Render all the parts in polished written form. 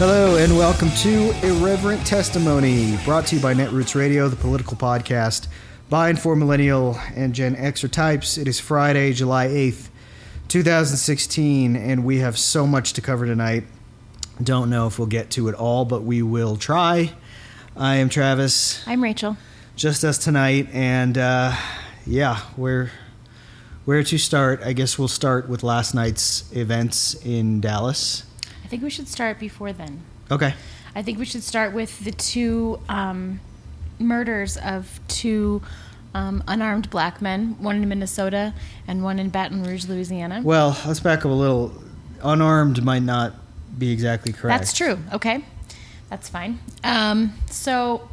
Hello and welcome to Irreverent Testimony, brought to you by Netroots Radio, the political podcast by and for millennial and Gen Xer types. It is Friday, July 8th, 2016, and we have so much to cover tonight. Don't know if we'll get to it all, but we will try. I am Travis. I'm Rachel. Just us tonight, and where to start? I guess we'll start with last night's events in Dallas. I think we should start before then. Okay. I think we should start with the two murders of two unarmed black men, one in Minnesota and one in Baton Rouge, Louisiana. Well, let's back up a little. Unarmed might not be exactly correct. That's true. Okay. That's fine. So,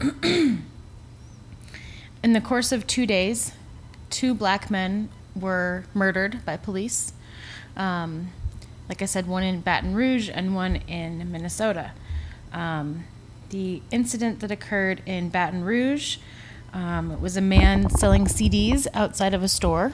in the course of 2 days, two black men were murdered by police. Like I said, one in Baton Rouge and one in Minnesota. The incident that occurred in Baton Rouge was a man selling CDs outside of a store.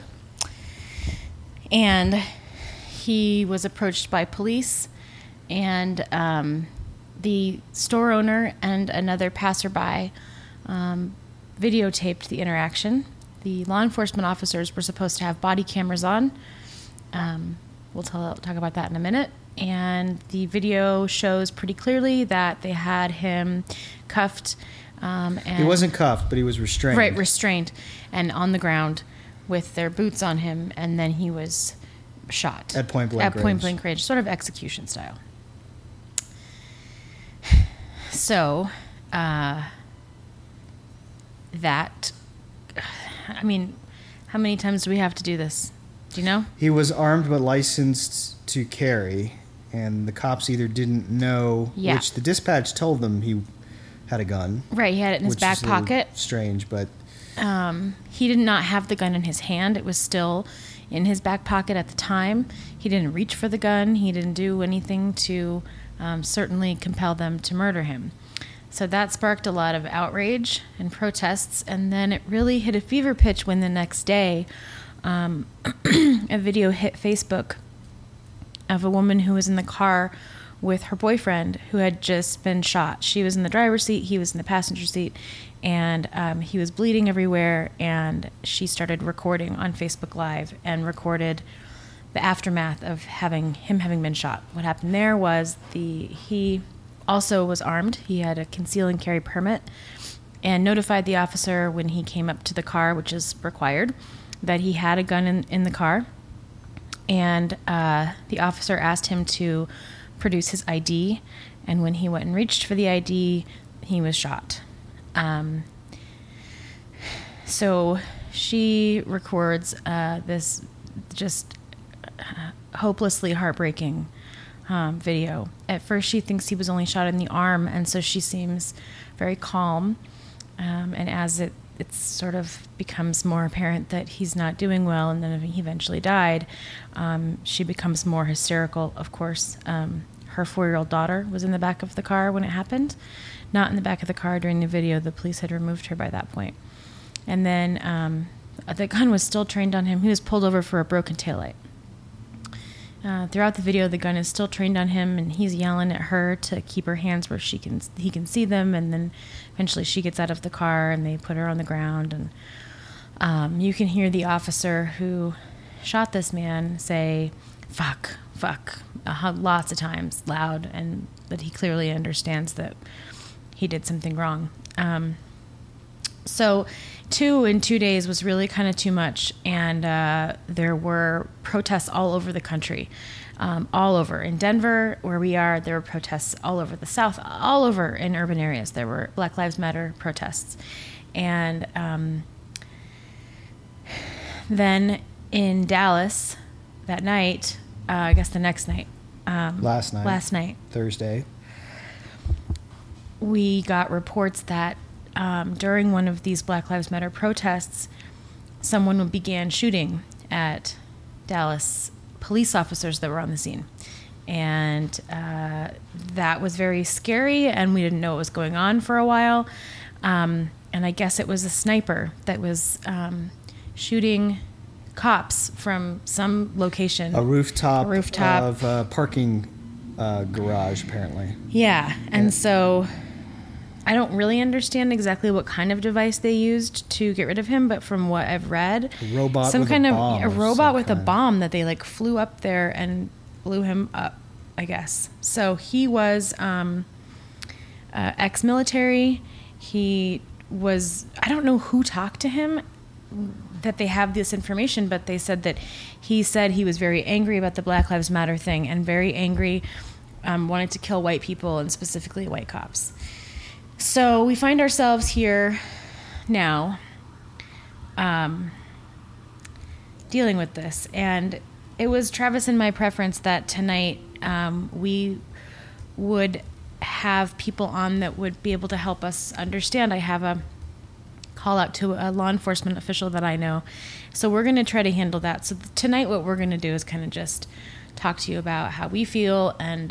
And he was approached by police, and the store owner and another passerby videotaped the interaction. The law enforcement officers were supposed to have body cameras on. We'll talk about that in a minute. And the video shows pretty clearly that they had him cuffed. And he wasn't cuffed, but he was restrained. Right, restrained and on the ground with their boots on him, and then he was shot. At point blank range. At point blank range, sort of execution style. So, how many times do we have to do this? Do you know? He was armed but licensed to carry, and the cops either didn't know, which the dispatch told them he had a gun. Right, he had it in his back pocket. Strange, but... he did not have the gun in his hand. It was still in his back pocket at the time. He didn't reach for the gun. He didn't do anything to certainly compel them to murder him. So that sparked a lot of outrage and protests, and then it really hit a fever pitch when the next day a video hit Facebook of a woman who was in the car with her boyfriend who had just been shot. She was in the driver's seat, he was in the passenger seat, and he was bleeding everywhere, and she started recording on Facebook Live and recorded the aftermath of him having been shot. What happened there was he also was armed. He had a conceal and carry permit, and notified the officer when he came up to the car, which is required, that he had a gun in the car. And the officer asked him to produce his ID, and when he went and reached for the ID, he was shot. So she records this just hopelessly heartbreaking video. At first she thinks he was only shot in the arm, and so she seems very calm. And as it sort of becomes more apparent that he's not doing well and then he eventually died, she becomes more hysterical, of course. Her 4-year-old daughter was in the back of the car when it happened. Not in the back of the car during the video. The police had removed her by that point. And then the gun was still trained on him. He was pulled over for a broken taillight. Throughout the video, the gun is still trained on him, and he's yelling at her to keep her hands where he can see them. And then eventually she gets out of the car, and they put her on the ground. And you can hear the officer who shot this man say, "Fuck," lots of times, loud, and that he clearly understands that he did something wrong. So 2 in 2 days was really kind of too much, and there were protests all over the country, all over. In Denver, where we are, there were protests all over the South, all over in urban areas. There were Black Lives Matter protests. And then in Dallas that night, I guess the next night. Last night. Thursday. We got reports that during one of these Black Lives Matter protests, someone began shooting at Dallas police officers that were on the scene. And that was very scary, and we didn't know what was going on for a while. And I guess it was a sniper that was shooting cops from some location. A rooftop of a parking garage, apparently. Yeah, and so I don't really understand exactly what kind of device they used to get rid of him, but from what I've read, A robot some with kind a of bomb a of robot some with a kind. bomb that they like flew up there and blew him up, I guess. So he was ex-military. He was, I don't know who talked to him that they have this information, but they said that he said he was very angry about the Black Lives Matter thing and very angry, wanted to kill white people and specifically white cops. So we find ourselves here now dealing with this. And it was Travis and my preference that tonight we would have people on that would be able to help us understand. I have a call out to a law enforcement official that I know. So we're going to try to handle that. So tonight what we're going to do is kind of just talk to you about how we feel and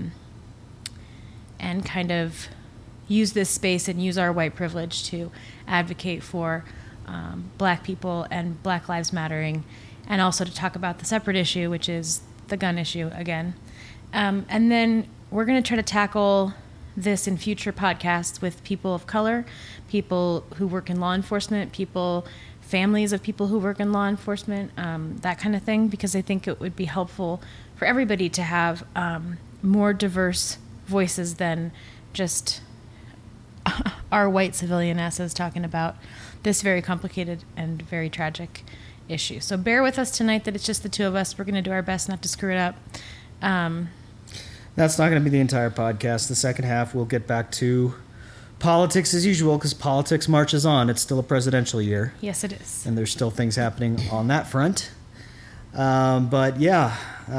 kind of use this space and use our white privilege to advocate for Black people and Black Lives Mattering, and also to talk about the separate issue, which is the gun issue again. And then we're going to try to tackle this in future podcasts with people of color, people who work in law enforcement, families of people who work in law enforcement, that kind of thing, because I think it would be helpful for everybody to have more diverse voices than just our white civilian asses talking about this very complicated and very tragic issue. So bear with us tonight that it's just the two of us. We're going to do our best not to screw it up. That's not going to be the entire podcast. The second half, we'll get back to politics as usual, because politics marches on. It's still a presidential year. Yes, it is. And there's still things happening on that front. But yeah,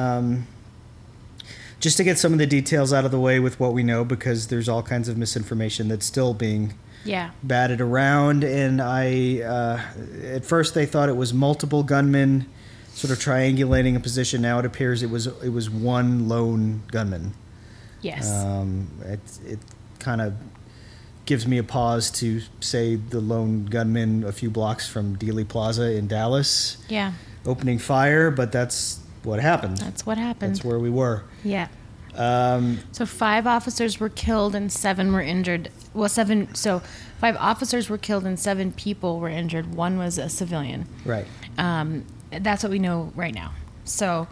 just to get some of the details out of the way with what we know, because there's all kinds of misinformation that's still being batted around. And at first they thought it was multiple gunmen sort of triangulating a position. Now it appears it was one lone gunman. Yes. It kind of gives me a pause to say the lone gunman a few blocks from Dealey Plaza in Dallas. Yeah. Opening fire, but that's what happened. That's what happened. That's where we were. Yeah. So 5 officers were killed and 7 were injured. Well, 7. So 5 officers were killed and 7 people were injured. 1 was a civilian. Right. That's what we know right now. So,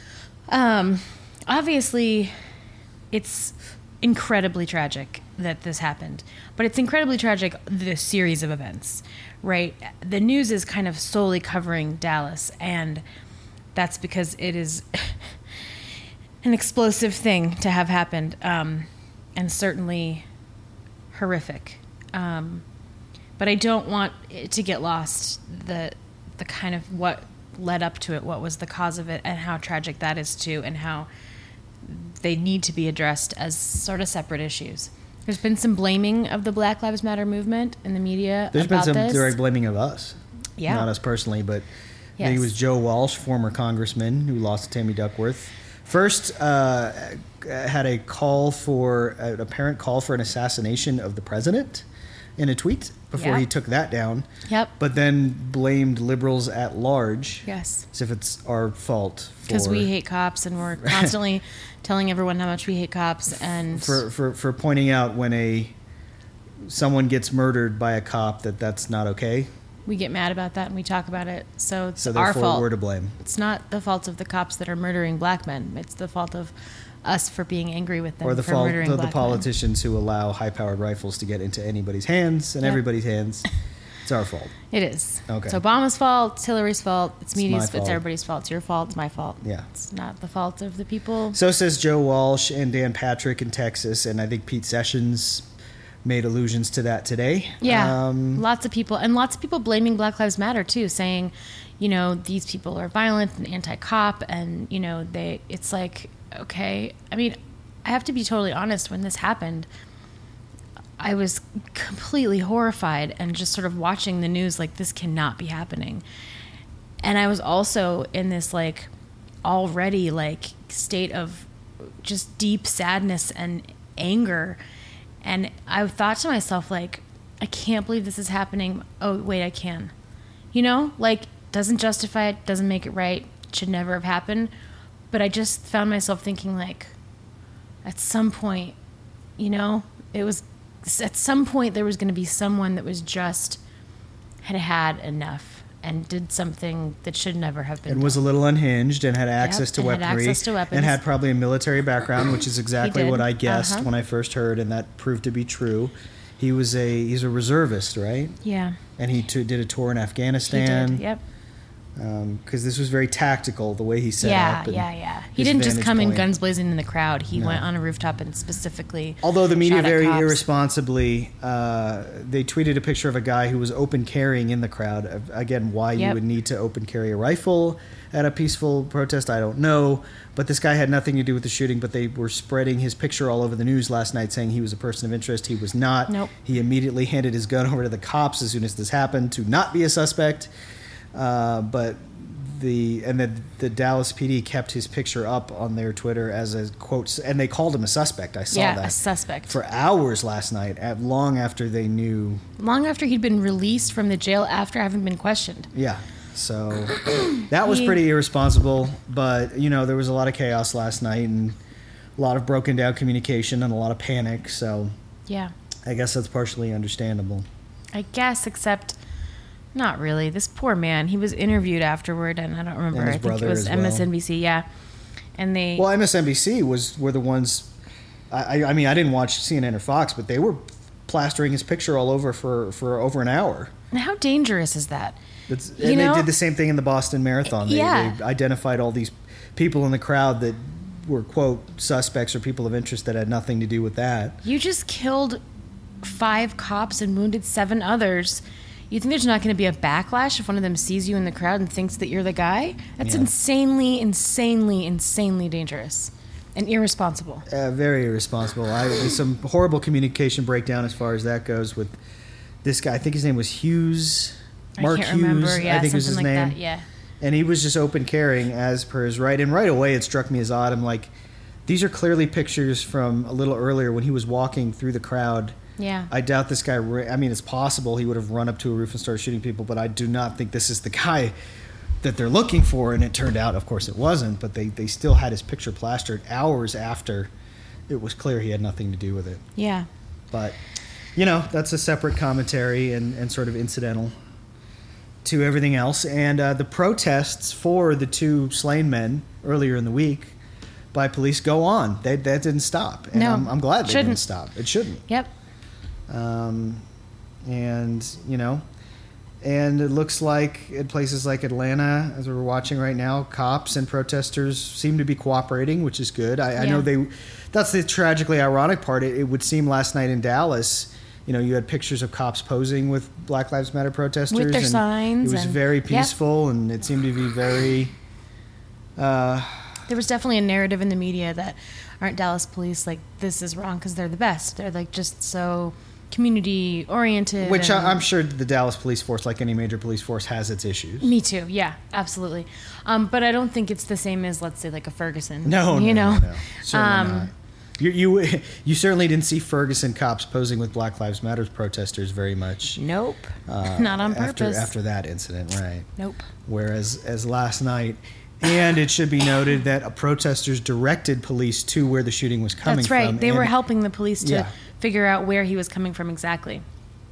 obviously, it's incredibly tragic that this happened. But it's incredibly tragic, the series of events, right? The news is kind of solely covering Dallas, and that's because it is an explosive thing to have happened, and certainly horrific. But I don't want it to get lost, the kind of what led up to it, what was the cause of it, and how tragic that is too, and how they need to be addressed as sort of separate issues. There's been some blaming of the Black Lives Matter movement in the media. There's been some this. direct blaming of us. Yeah. Not us personally, but yes. I think it was Joe Walsh, former congressman who lost to Tammy Duckworth. First had a call for an apparent call for an assassination of the president in a tweet before he took that down. Yep. But then blamed liberals at large. Yes. As if it's our fault. Because we hate cops and we're constantly telling everyone how much we hate cops, and for pointing out when someone gets murdered by a cop that's not okay. We get mad about that and we talk about it. So it's so our fault. We're to blame. It's not the fault of the cops that are murdering black men. It's the fault of us for being angry with them. Or the for fault murdering of the black politicians who allow high-powered rifles to get into anybody's hands and everybody's hands. It's our fault. It is. Okay. It's Obama's fault. It's Hillary's fault. It's media's fault. It's everybody's fault. It's your fault. It's my fault. Yeah. It's not the fault of the people. So says Joe Walsh and Dan Patrick in Texas, and I think Pete Sessions made allusions to that today. Yeah. Lots of people blaming Black Lives Matter too, saying, these people are violent and anti-cop, and it's like, okay. I mean, I have to be totally honest. When this happened, I was completely horrified and just sort of watching the news like, this cannot be happening. And I was also in this already state of just deep sadness and anger. And I thought to myself, I can't believe this is happening. Oh, wait, I can. Doesn't justify it, doesn't make it right, should never have happened. But I just found myself thinking at some point, you know, it was at some point there was going to be someone that was just had enough and did something that should never have been and done. was a little unhinged and had access to weaponry. Had access to weapons. And had probably a military background, which is exactly did. what I guessed when I first heard, and that proved to be true. He's a reservist, right? Yeah. And he did a tour in Afghanistan. He did, yep. Because this was very tactical, the way he set up. Yeah. He his didn't just vantage come in point. guns blazing in the crowd. He went on a rooftop and specifically Although the media shot at very cops. irresponsibly, they tweeted a picture of a guy who was open carrying in the crowd. Again, why you would need to open carry a rifle at a peaceful protest, I don't know. But this guy had nothing to do with the shooting, but they were spreading his picture all over the news last night saying he was a person of interest. He was not. Nope. He immediately handed his gun over to the cops as soon as this happened to not be a suspect. But the Dallas PD kept his picture up on their Twitter as a quote, and they called him a suspect. I saw that. a suspect. For hours last night, long after they knew. Long after he'd been released from the jail after having been questioned. Yeah. So that was pretty irresponsible, but you know, there was a lot of chaos last night and a lot of broken down communication and a lot of panic, so yeah. I guess that's partially understandable. I guess, except not really. This poor man, he was interviewed afterward, and I don't remember. And his I think it brother was as well. MSNBC, yeah. And they Well, MSNBC were the ones. I mean, I didn't watch CNN or Fox, but they were plastering his picture all over for over an hour. How dangerous is that? And they did the same thing in the Boston Marathon. They identified all these people in the crowd that were, quote, suspects or people of interest that had nothing to do with that. You just killed 5 cops and wounded 7 others. You think there's not going to be a backlash if one of them sees you in the crowd and thinks that you're the guy? That's insanely dangerous and irresponsible. Very irresponsible. There's some horrible communication breakdown as far as that goes with this guy. I think his name was Hughes. Mark I can't Hughes, remember. Yeah, I think was his something like name. that. Yeah. And he was just open carrying as per his right. And right away it struck me as odd. I'm like, these are clearly pictures from a little earlier when he was walking through the crowd. Yeah. I doubt this guy, I mean, it's possible he would have run up to a roof and started shooting people, but I do not think this is the guy that they're looking for. And it turned out, of course, it wasn't, but they still had his picture plastered hours after it was clear he had nothing to do with it. Yeah. But, you know, that's a separate commentary and sort of incidental to everything else. And the protests for the 2 slain men earlier in the week by police go on. That didn't stop. And No, I'm glad they shouldn't. didn't stop. It shouldn't. Yep. And, you know, and it looks like in places like Atlanta, as we're watching right now, cops and protesters seem to be cooperating, which is good. I know that's the tragically ironic part. It would seem last night in Dallas, you know, you had pictures of cops posing with Black Lives Matter protesters. With their and signs. It was very peaceful, and it seemed to be very... there was definitely a narrative in the media that aren't Dallas police like, this is wrong because they're the best. They're like just so community oriented. Which I'm sure the Dallas police force, like any major police force, has its issues. Me too. Yeah, absolutely. But I don't think it's the same as, let's say, like a Ferguson. No. Certainly not. You certainly didn't see Ferguson cops posing with Black Lives Matter protesters very much. Nope. Not on purpose. After that incident, right? Nope. Whereas as last night, and it should be noted that protesters directed police to where the shooting was coming from. That's right. They were helping the police to Yeah. figure out where he was coming from exactly.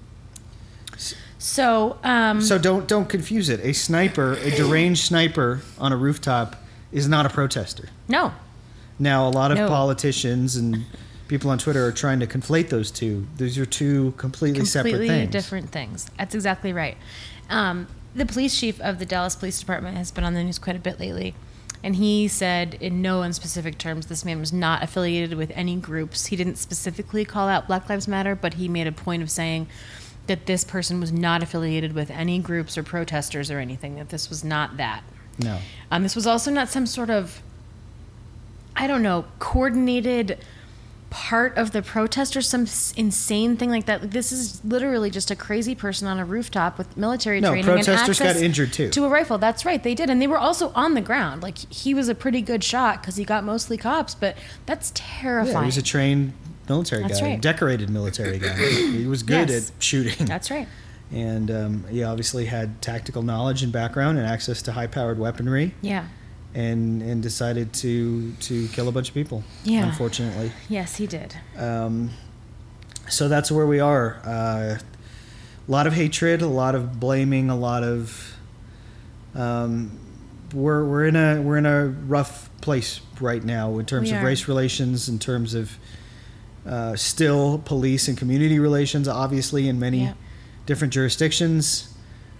So don't confuse it. A deranged sniper on a rooftop is not a protester. No. Now, a lot of politicians and people on Twitter are trying to conflate those two. Those are two completely separate things. Completely different things. That's exactly right. The police chief of the Dallas Police Department has been on the news quite a bit lately, and he said in no unspecific terms this man was not affiliated with any groups. He didn't specifically call out Black Lives Matter, but he made a point of saying that this person was not affiliated with any groups or protesters or anything, that this was not that. No. This was also not some sort of, I don't know, coordinated part of the protest or some insane thing like that. This is literally just a crazy person on a rooftop with military training and protesters access got injured too. to a rifle. That's right, they did. And they were also on the ground. Like, he was a pretty good shot because he got mostly cops, but that's terrifying. Yeah, he was a trained military That's guy, right. decorated military guy. He was good Yes. at shooting. That's right. And he obviously had tactical knowledge and background and access to high-powered weaponry. Yeah. and decided to kill a bunch of people. Yeah. Unfortunately. Yes, he did. So that's where we are. A lot of hatred, a lot of blaming, a lot of we're in a rough place right now in terms of race relations, in terms of still police and community relations, obviously in many different jurisdictions.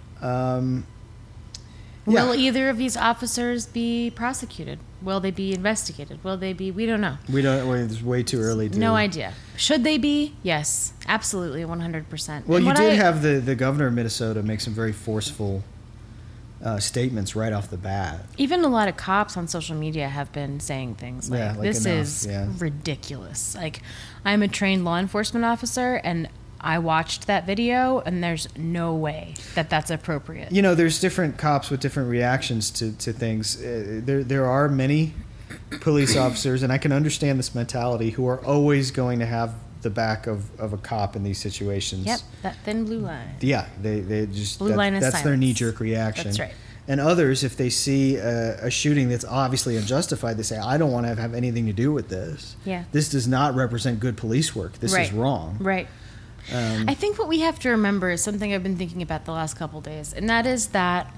Will either of these officers be prosecuted? Will they be investigated? Will they be? We don't know. It's way too early to... No idea. Should they be? Yes, absolutely, 100%. Well, you did have the governor of Minnesota make some very forceful statements right off the bat. Even a lot of cops on social media have been saying things like this is ridiculous. Like, I'm a trained law enforcement officer, and I watched that video, and there's no way that that's appropriate. You know, there's different cops with different reactions to things. There are many police officers, and I can understand this mentality, who are always going to have the back of a cop in these situations. Yep, that thin blue line. Yeah, they just... Blue line is that's silence. their knee-jerk reaction. That's right. And others, if they see a shooting that's obviously unjustified, they say, I don't want to have anything to do with this. Yeah. This does not represent good police work. This is wrong. Right. I think what we have to remember is something I've been thinking about the last couple days, and that is that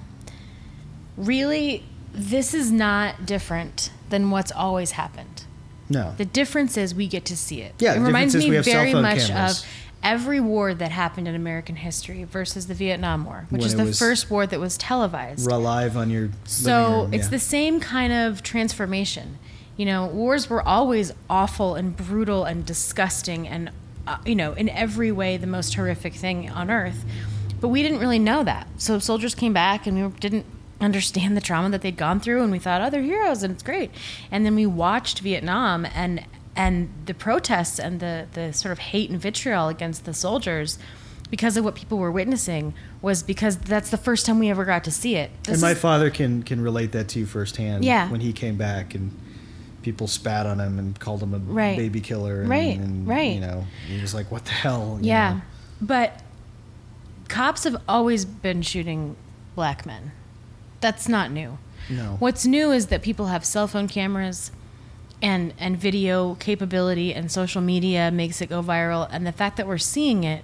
really this is not different than what's always happened. No. The difference is we get to see it. Yeah, it reminds me very much cameras. of every war that happened in American history versus the Vietnam War, which is the first war that was televised. Live on your So it's the same kind of transformation. You know, wars were always awful and brutal and disgusting and in every way the most horrific thing on earth. But we didn't really know that. So soldiers came back and we didn't understand the trauma that they'd gone through, and we thought, oh, they're heroes and it's great. And then we watched Vietnam and the protests and the sort of hate and vitriol against the soldiers because of what people were witnessing was because that's the first time we ever got to see it. And my father can relate that to you firsthand. Yeah. When he came back and people spat on him and called him a baby killer. And, right. You know, he was like, what the hell? You yeah. know? But cops have always been shooting black men. That's not new. No. What's new is that people have cell phone cameras and video capability, and social media makes it go viral. And the fact that we're seeing it,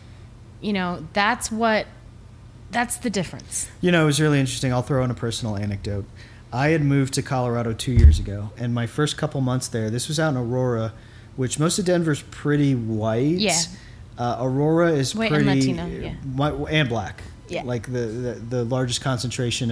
that's the difference. You know, it was really interesting. I'll throw in a personal anecdote. I had moved to Colorado 2 years ago, and my first couple months there, this was out in Aurora, which most of Denver's pretty white. Yeah. Aurora is white pretty... and Latino, yeah. And black. Yeah. Like the largest concentration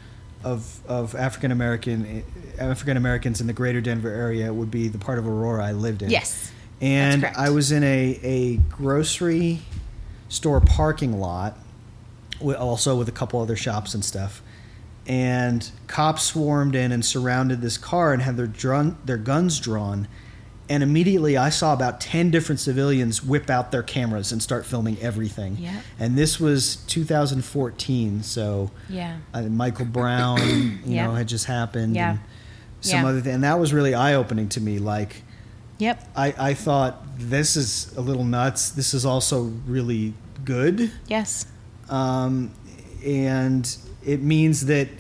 of African Americans in the greater Denver area would be the part of Aurora I lived in. Yes. And that's correct. I was in a grocery store parking lot, also with a couple other shops and stuff. And cops swarmed in and surrounded this car and had their guns drawn. And immediately I saw about 10 different civilians whip out their cameras and start filming everything. Yeah. And this was 2014, so Michael Brown, had just happened. Yeah. And some other thing. And that was really eye-opening to me. Like, yep. I thought, this is a little nuts. This is also really good. Yes. And it means that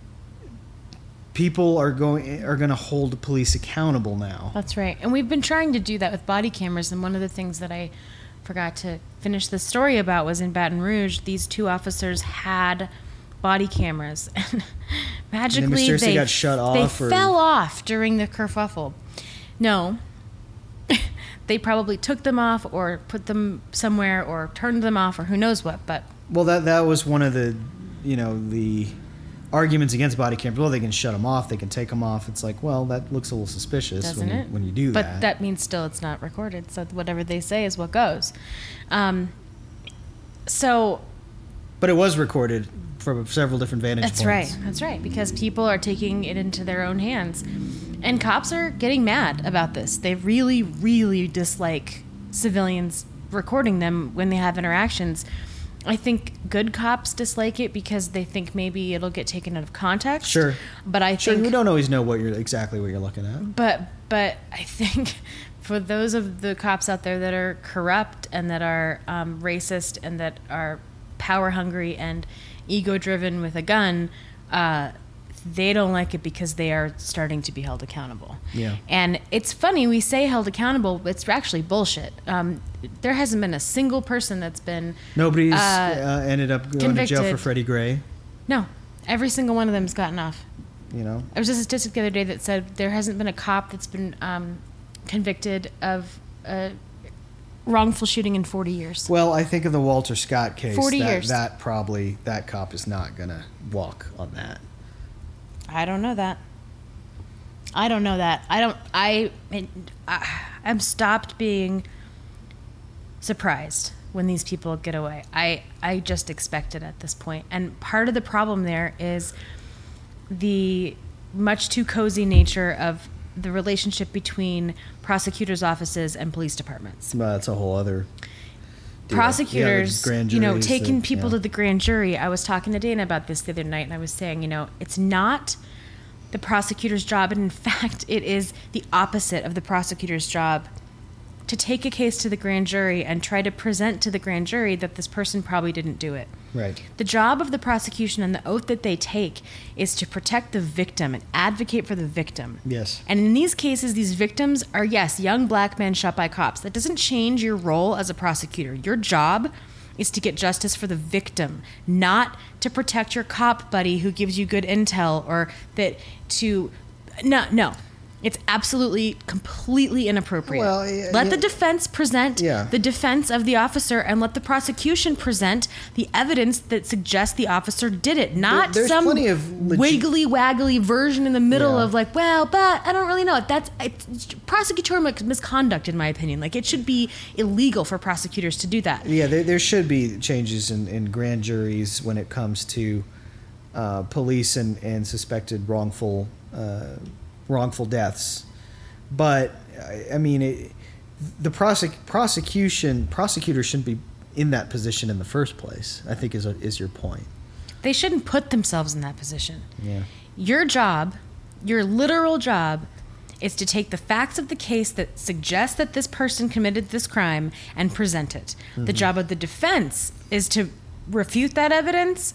people are going to hold police accountable now. That's right. And we've been trying to do that with body cameras. And one of the things that I forgot to finish the story about was in Baton Rouge, these two officers had body cameras. And magically, they got shut off. They fell off during the kerfuffle. No. They probably took them off or put them somewhere or turned them off or who knows what. But well, that was one of the arguments against body cameras. Well, they can shut them off, they can take them off. It's like, well, that looks a little suspicious when you do that. But that means still it's not recorded, so whatever they say is what goes. But it was recorded from several different vantage points. That's right, because people are taking it into their own hands. And cops are getting mad about this. They really, really dislike civilians recording them when they have interactions. I think good cops dislike it because they think maybe it'll get taken out of context. Sure. But I think we don't always know exactly what you're looking at. But I think for those of the cops out there that are corrupt and that are racist and that are power hungry and ego driven with a gun, they don't like it because they are starting to be held accountable. Yeah. And it's funny, we say held accountable, but it's actually bullshit. There hasn't been a single person that's been... Nobody's ended up going convicted. to jail for Freddie Gray. No. Every single one of them has gotten off. You know? There was a statistic the other day that said there hasn't been a cop that's been convicted of wrongful shooting in 40 years. Well, I think of the Walter Scott case. 40 years. That cop is not going to walk on that. I don't know that. I'm stopped being surprised when these people get away. I just expect it at this point. And part of the problem there is the much too cozy nature of the relationship between prosecutors' offices and police departments. Well, that's a whole other deal. Prosecutors, grand juries, taking people to the grand jury. I was talking to Dana about this the other night, and I was saying, it's not the prosecutor's job, and in fact, it is the opposite of the prosecutor's job to take a case to the grand jury and try to present to the grand jury that this person probably didn't do it. Right. The job of the prosecution and the oath that they take is to protect the victim and advocate for the victim. Yes. And in these cases, these victims are, yes, young black men shot by cops. That doesn't change your role as a prosecutor. Your job is to get justice for the victim, not to protect your cop buddy who gives you good intel or that to... No. It's absolutely, completely inappropriate. Well, let the defense present Yeah. the defense of the officer and let the prosecution present the evidence that suggests the officer did it, not There's some plenty of wiggly-waggly version in the middle Yeah. of like, well, but I don't really know. It's prosecutorial misconduct, in my opinion. Like, it should be illegal for prosecutors to do that. Yeah, there should be changes in grand juries when it comes to police and suspected wrongful deaths. But I mean, the prosecutor shouldn't be in that position in the first place, I think is your point. They shouldn't put themselves in that position. Yeah. Your job, your literal job, is to take the facts of the case that suggest that this person committed this crime and present it. Mm-hmm. The job of the defense is to refute that evidence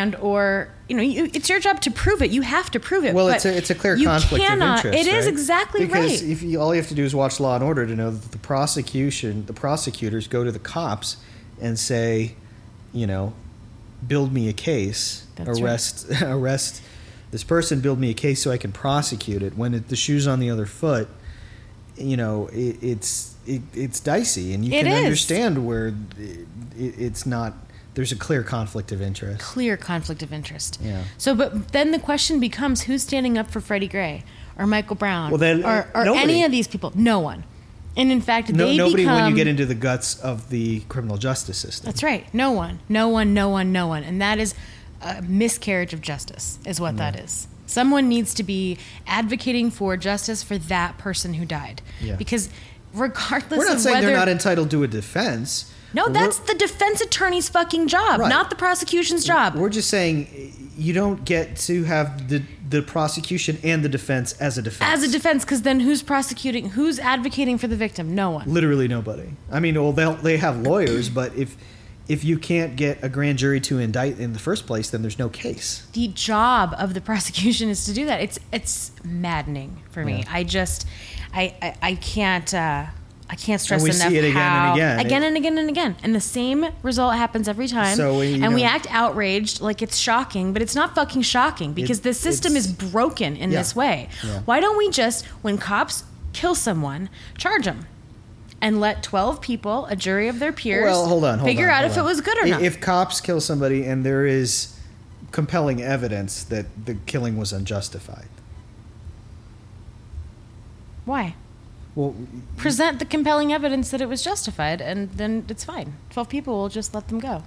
it's your job to prove it. You have to prove it. Well, but it's a clear conflict of interest. It is right? exactly because right. Because all you have to do is watch Law and Order to know that the prosecutors go to the cops and say, build me a case, arrest this person, build me a case so I can prosecute it. When the shoe's on the other foot, it's dicey, and you can understand where it's not. There's a clear conflict of interest. Yeah. So, but then the question becomes, who's standing up for Freddie Gray or Michael Brown or any of these people? No one. And in fact, nobody when you get into the guts of the criminal justice system. That's right. No one. And that is a miscarriage of justice is what that is. Someone needs to be advocating for justice for that person who died. Yeah. Because regardless of whether... We're not saying they're not entitled to a defense. No, that's the defense attorney's fucking job, not the prosecution's job. We're just saying you don't get to have the prosecution and the defense as a defense. As a defense, because then who's prosecuting? Who's advocating for the victim? No one. Literally nobody. I mean, well, they have lawyers, but if you can't get a grand jury to indict in the first place, then there's no case. The job of the prosecution is to do that. It's maddening for me. I can't stress enough see it again and again. And the same result happens every time. So we act outraged like it's shocking, but it's not fucking shocking because the system is broken in this way. Yeah. Why don't we just, when cops kill someone, charge them? And let 12 people, a jury of their peers, figure out if it was good or not. If cops kill somebody and there is compelling evidence that the killing was unjustified. Why? Well, present the compelling evidence that it was justified, and then it's fine. 12 people will just let them go.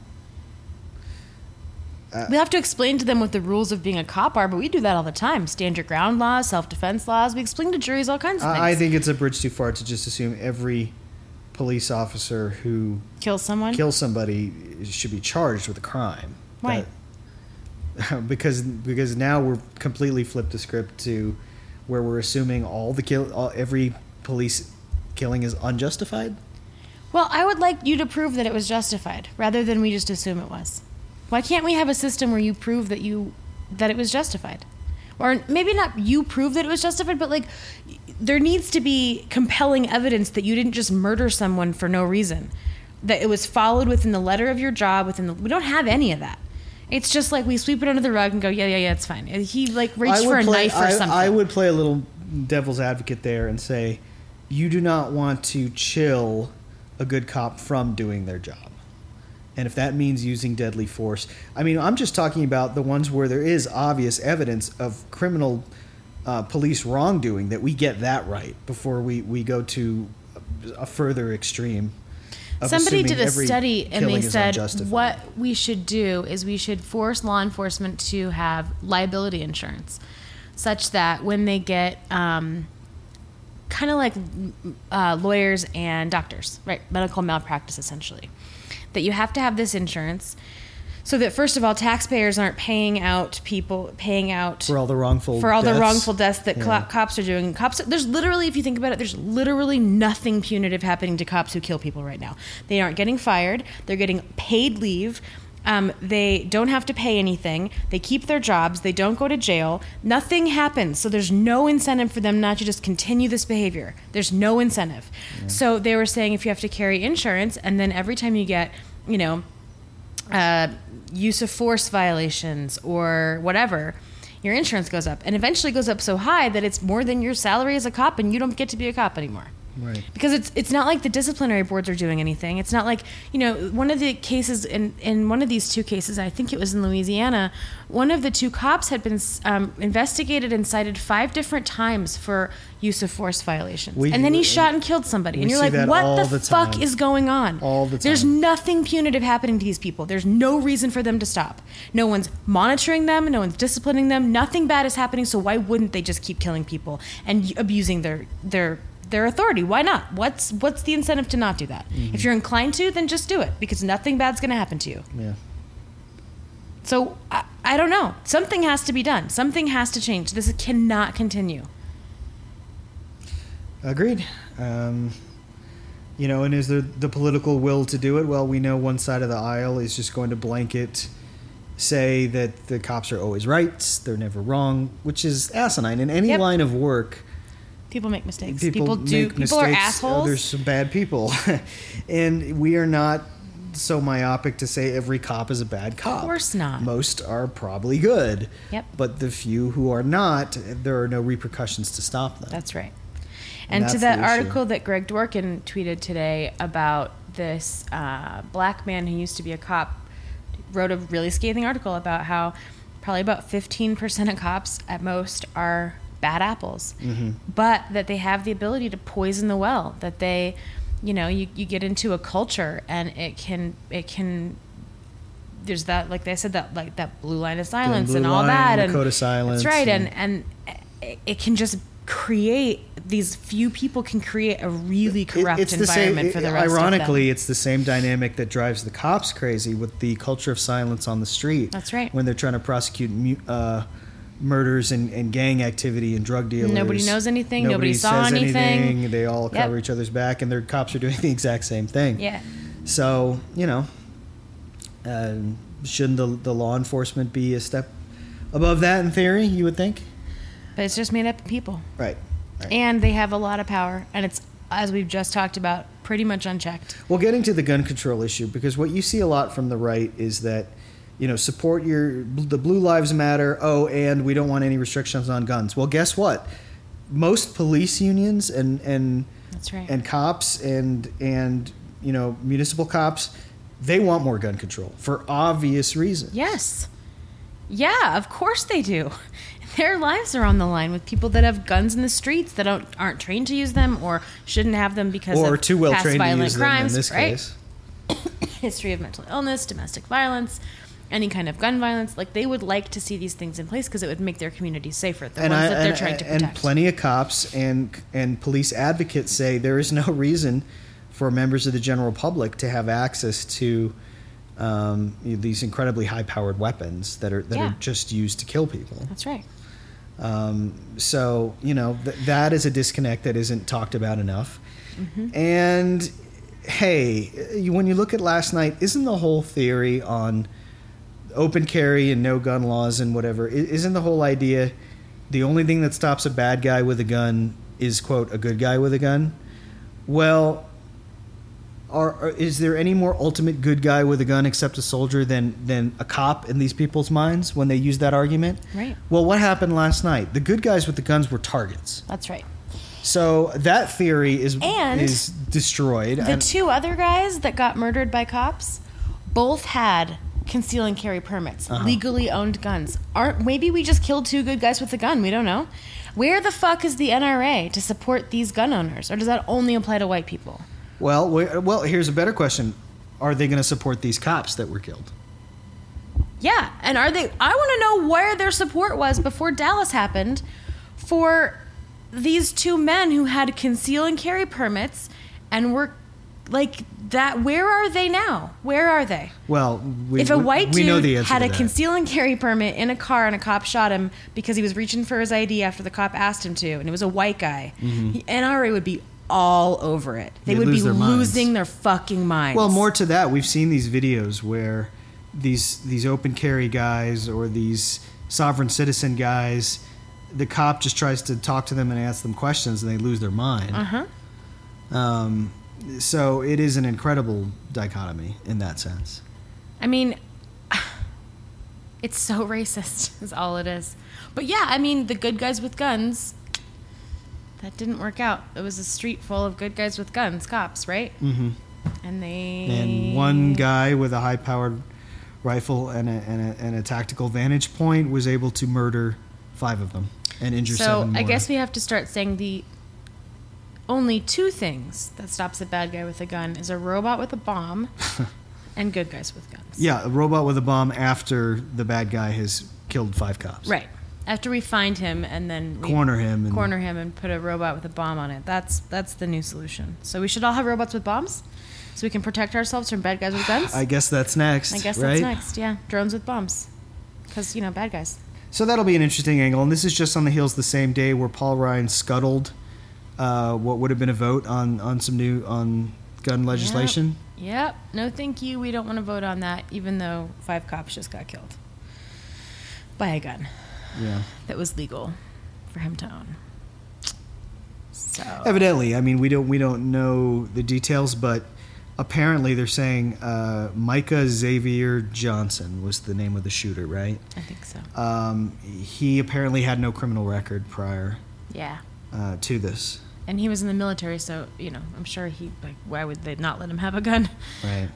We have to explain to them what the rules of being a cop are, but we do that all the time. Stand your ground laws, self-defense laws. We explain to juries all kinds of things. I think it's a bridge too far to just assume every police officer who kills somebody should be charged with a crime. Why? Because now we're completely flipped the script to where we're assuming every police killing is unjustified? Well, I would like you to prove that it was justified, rather than we just assume it was. Why can't we have a system where you prove that it was justified? or maybe not you prove that it was justified, but like there needs to be compelling evidence that you didn't just murder someone for no reason, that it was followed within the letter of your job. We don't have any of that. It's just like we sweep it under the rug and go, yeah, it's fine. He like reached for a knife or something. I would play a little devil's advocate there and say, you do not want to chill a good cop from doing their job. And if that means using deadly force, I mean, I'm just talking about the ones where there is obvious evidence of criminal police wrongdoing, that we get that right before we go to a further extreme. Somebody did a study and they said what we should do is we should force law enforcement to have liability insurance, such that when they get kind of like lawyers and doctors, right? Medical malpractice, essentially. That you have to have this insurance so that, first of all, taxpayers aren't paying out for all the wrongful deaths that cops are doing. Cops, there's literally, if you think about it, there's literally nothing punitive happening to cops who kill people right now. They aren't getting fired. They're getting paid leave. They don't have to pay anything. They keep their jobs. They don't go to jail. Nothing happens. So there's no incentive for them not to just continue this behavior. There's no incentive. Yeah. So they were saying if you have to carry insurance, and then every time you get, use of force violations or whatever, your insurance goes up, and eventually goes up so high that it's more than your salary as a cop, and you don't get to be a cop anymore. Right. Because it's not like the disciplinary boards are doing anything. It's not like, one of the cases in one of these two cases, I think it was in Louisiana, one of the two cops had been investigated and cited 5 different times for use of force violations. And then he shot and killed somebody. And you're like, what the fuck is going on? All the time. There's nothing punitive happening to these people. There's no reason for them to stop. No one's monitoring them. No one's disciplining them. Nothing bad is happening. So why wouldn't they just keep killing people and abusing their authority? Why not? What's the incentive to not do that? Mm-hmm. If you're inclined to, then just do it, because nothing bad's going to happen to you. Yeah. So I don't know. Something has to be done. Something has to change. This cannot continue. Agreed. And is there the political will to do it? Well, we know one side of the aisle is just going to blanket say that the cops are always right, they're never wrong, which is asinine. In any line of work, people make mistakes. People are assholes. There's some bad people. And we are not so myopic to say every cop is a bad cop. Of course not. Most are probably good. Yep. But the few who are not, there are no repercussions to stop them. That's right. And to that article that Greg Dworkin tweeted today about this black man who used to be a cop, wrote a really scathing article about how probably about 15% of cops at most are bad apples, mm-hmm. but that they have the ability to poison the well, that they, you get into a culture and it can there's that, like they said, that like that blue line of silence and all that, and code of silence. That's right. And it can just create, these few people can create a really corrupt environment for the rest of them. Ironically, it's the same dynamic that drives the cops crazy with the culture of silence on the street. That's right. When they're trying to prosecute murders and gang activity and drug dealers. Nobody knows anything. Nobody saw says anything. They all cover each other's back, and their cops are doing the exact same thing. Yeah. So, shouldn't the law enforcement be a step above that in theory, you would think? But it's just made up of people. Right. And they have a lot of power, and it's, as we've just talked about, pretty much unchecked. Well, getting to the gun control issue, because what you see a lot from the right is that, support the Blue Lives Matter, and we don't want any restrictions on guns. Well, guess what? Most police unions and that's right. and cops and municipal cops, they want more gun control for obvious reasons. Yes. Yeah, of course they do. Their lives are on the line with people that have guns in the streets that aren't trained to use them or shouldn't have them because of too well past trained violent to use crimes, them in this right? case. History of mental illness, domestic violence, any kind of gun violence. Like, they would like to see these things in place because it would make their communities safer. The ones that they're trying to protect. And plenty of cops and police advocates say there is no reason for members of the general public to have access to these incredibly high-powered weapons that are just used to kill people. That's right. So, that is a disconnect that isn't talked about enough. Mm-hmm. And, hey, when you look at last night, isn't the whole theory on open carry and no gun laws and whatever, isn't the whole idea the only thing that stops a bad guy with a gun is, quote, a good guy with a gun. Well, is there any more ultimate good guy with a gun except a soldier than a cop in these people's minds when they use that argument? Right. Well, what happened last night? The good guys with the guns were targets. That's right. So that theory is destroyed. The two other guys that got murdered by cops both had conceal and carry permits, legally owned guns. Maybe we just killed two good guys with a gun. We don't know. Where the fuck is the NRA to support these gun owners? Or does that only apply to white people? Well, here's a better question. Are they going to support these cops that were killed? Yeah, and I want to know where their support was before Dallas happened for these two men who had conceal and carry permits and were like that. Where are they now? Where are they? Well, if a white dude had a that. conceal and carry permit in a car and a cop shot him because he was reaching for his ID after the cop asked him to, and it was a white guy, the NRA would be all over it. They would be losing their fucking minds. Well, more to that, we've seen these videos where these open carry guys or these sovereign citizen guys, the cop just tries to talk to them and ask them questions and they lose their mind. So it is an incredible dichotomy in that sense. I mean, it's so racist is all it is. But yeah, I mean, the good guys with guns, that didn't work out. It was a street full of good guys with guns, cops, right? Mm-hmm. And one guy with a high-powered rifle and a tactical vantage point was able to murder 5 of them and injure 7 more. So I guess we have to start saying the only 2 things that stops a bad guy with a gun is a robot with a bomb and good guys with guns. Yeah, a robot with a bomb after the bad guy has killed 5 cops. Right. After we find him and then corner him and put a robot with a bomb on it. That's the new solution. So we should all have robots with bombs so we can protect ourselves from bad guys with guns? I guess that's next. That's next, yeah. Drones with bombs. Because, bad guys. So that'll be an interesting angle. And this is just on the heels of the same day where Paul Ryan scuttled what would have been a vote on gun legislation. Yep. No, thank you. We don't want to vote on that, even though 5 cops just got killed by a gun. Yeah. That was legal for him to own. So evidently, I mean, we don't know the details, but apparently they're saying Micah Xavier Johnson was the name of the shooter, right? I think so. He apparently had no criminal record prior. Yeah. To this. And he was in the military, so I'm sure why would they not let him have a gun? Right.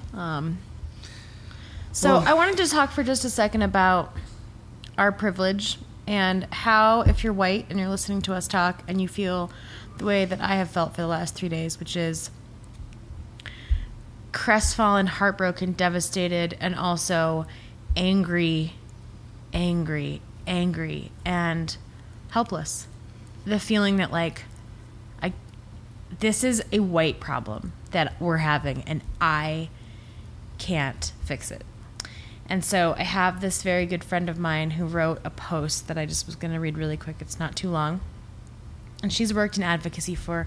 I wanted to talk for just a second about our privilege and how, if you're white and you're listening to us talk and you feel the way that I have felt for the last 3 days, which is crestfallen, heartbroken, devastated, and also angry, and helpless. The feeling that this is a white problem that we're having and I can't fix it. And so I have this very good friend of mine who wrote a post that I just was going to read really quick. It's not too long. And they have worked in advocacy for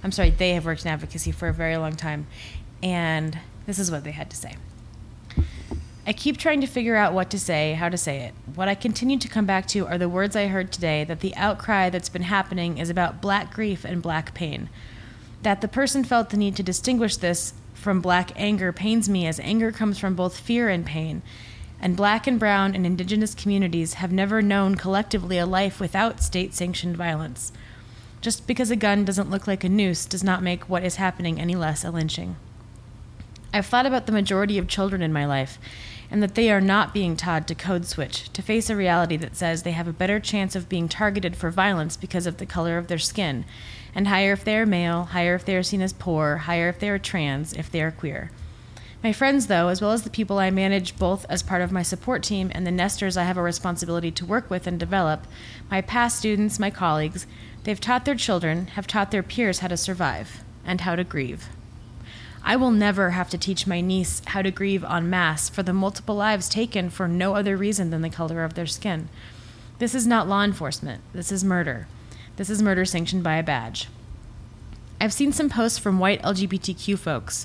a very long time. And this is what they had to say. I keep trying to figure out what to say, how to say it. What I continue to come back to are the words I heard today, that the outcry that's been happening is about black grief and black pain. That the person felt the need to distinguish this from black anger pains me, as anger comes from both fear and pain. And black and brown and indigenous communities have never known collectively a life without state-sanctioned violence. Just because a gun doesn't look like a noose does not make what is happening any less a lynching. I've thought about the majority of children in my life, and that they are not being taught to code switch, to face a reality that says they have a better chance of being targeted for violence because of the color of their skin, and higher if they are male, higher if they are seen as poor, higher if they are trans, if they are queer. My friends, though, as well as the people I manage both as part of my support team and the nesters I have a responsibility to work with and develop, my past students, my colleagues, they've taught their children, have taught their peers how to survive and how to grieve. I will never have to teach my niece how to grieve en masse for the multiple lives taken for no other reason than the color of their skin. This is not law enforcement. This is murder. This is murder sanctioned by a badge. I've seen some posts from white LGBTQ folks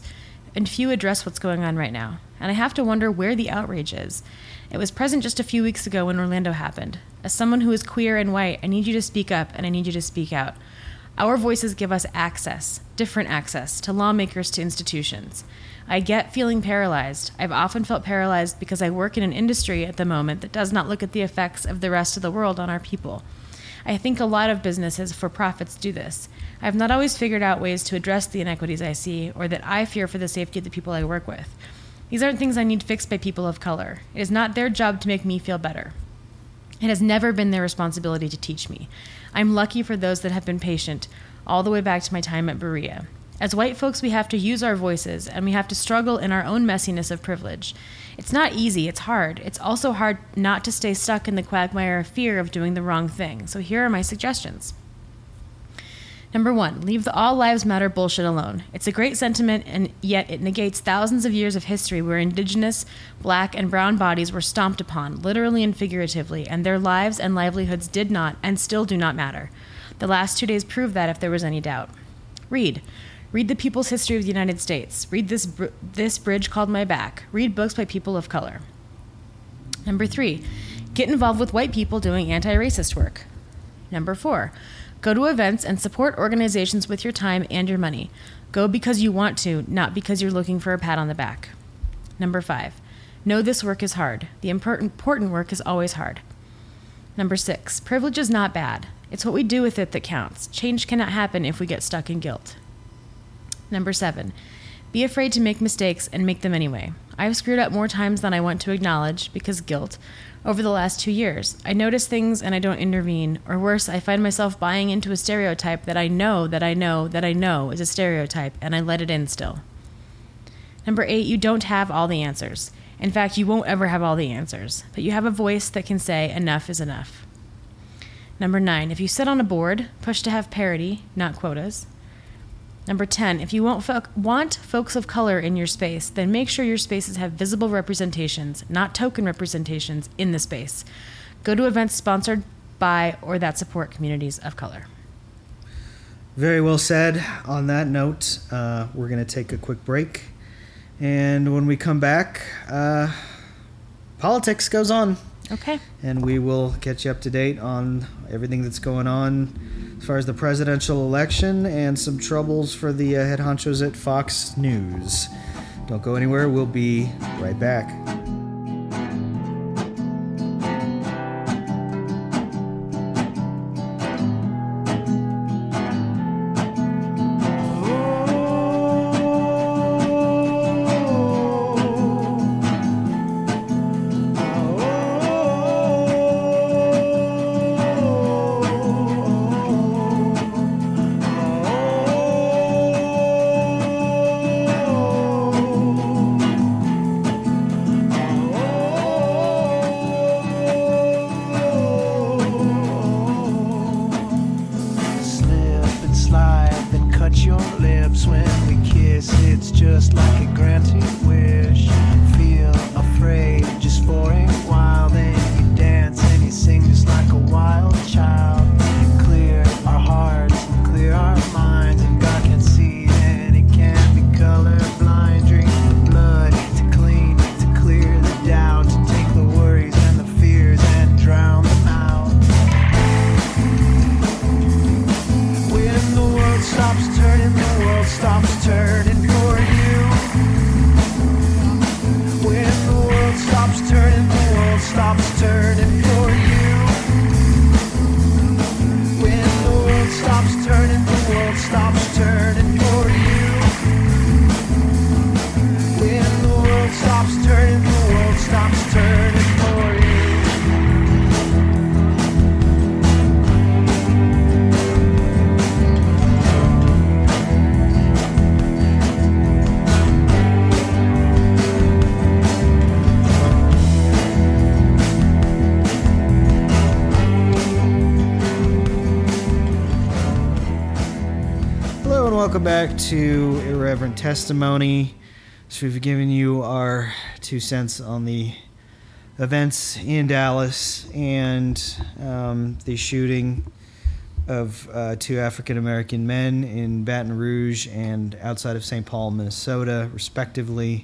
and few address what's going on right now. And I have to wonder where the outrage is. It was present just a few weeks ago when Orlando happened. As someone who is queer and white, I need you to speak up, and I need you to speak out. Our voices give us access, different access, to lawmakers, to institutions. I get feeling paralyzed. I've often felt paralyzed because I work in an industry at the moment that does not look at the effects of the rest of the world on our people. I think a lot of businesses for profits do this. I have not always figured out ways to address the inequities I see or that I fear for the safety of the people I work with. These aren't things I need fixed by people of color. It is not their job to make me feel better. It has never been their responsibility to teach me. I'm lucky for those that have been patient all the way back to my time at Berea. As white folks, we have to use our voices, and we have to struggle in our own messiness of privilege. It's not easy, it's hard. It's also hard not to stay stuck in the quagmire of fear of doing the wrong thing. So here are my suggestions. Number 1, leave the all lives matter bullshit alone. It's a great sentiment, and yet it negates thousands of years of history where indigenous, black, and brown bodies were stomped upon, literally and figuratively, and their lives and livelihoods did not and still do not matter. The last 2 days prove that if there was any doubt. Read. Read the people's history of the United States. Read this Bridge Called My Back. Read books by people of color. Number 3, get involved with white people doing anti-racist work. Number 4, go to events and support organizations with your time and your money. Go because you want to, not because you're looking for a pat on the back. Number 5, know this work is hard. The important work is always hard. Number 6, privilege is not bad. It's what we do with it that counts. Change cannot happen if we get stuck in guilt. Number 7, be afraid to make mistakes and make them anyway. I've screwed up more times than I want to acknowledge because guilt. Over the last 2 years, I notice things and I don't intervene, or worse, I find myself buying into a stereotype that I know is a stereotype, and I let it in still. Number 8, you don't have all the answers. In fact, you won't ever have all the answers, but you have a voice that can say enough is enough. Number 9, if you sit on a board, push to have parity, not quotas. Number 10, if you want folks of color in your space, then make sure your spaces have visible representations, not token representations, in the space. Go to events sponsored by or that support communities of color. Very well said. On that note, we're going to take a quick break. And when we come back, politics goes on. Okay. And we will catch you up to date on everything that's going on as far as the presidential election and some troubles for the head honchos at Fox News. Don't go anywhere. We'll be right back. Welcome back to Irreverent Testimony. So we've given you our 2 cents on the events in Dallas and the shooting of two African-American men in Baton Rouge and outside of St. Paul, Minnesota, respectively.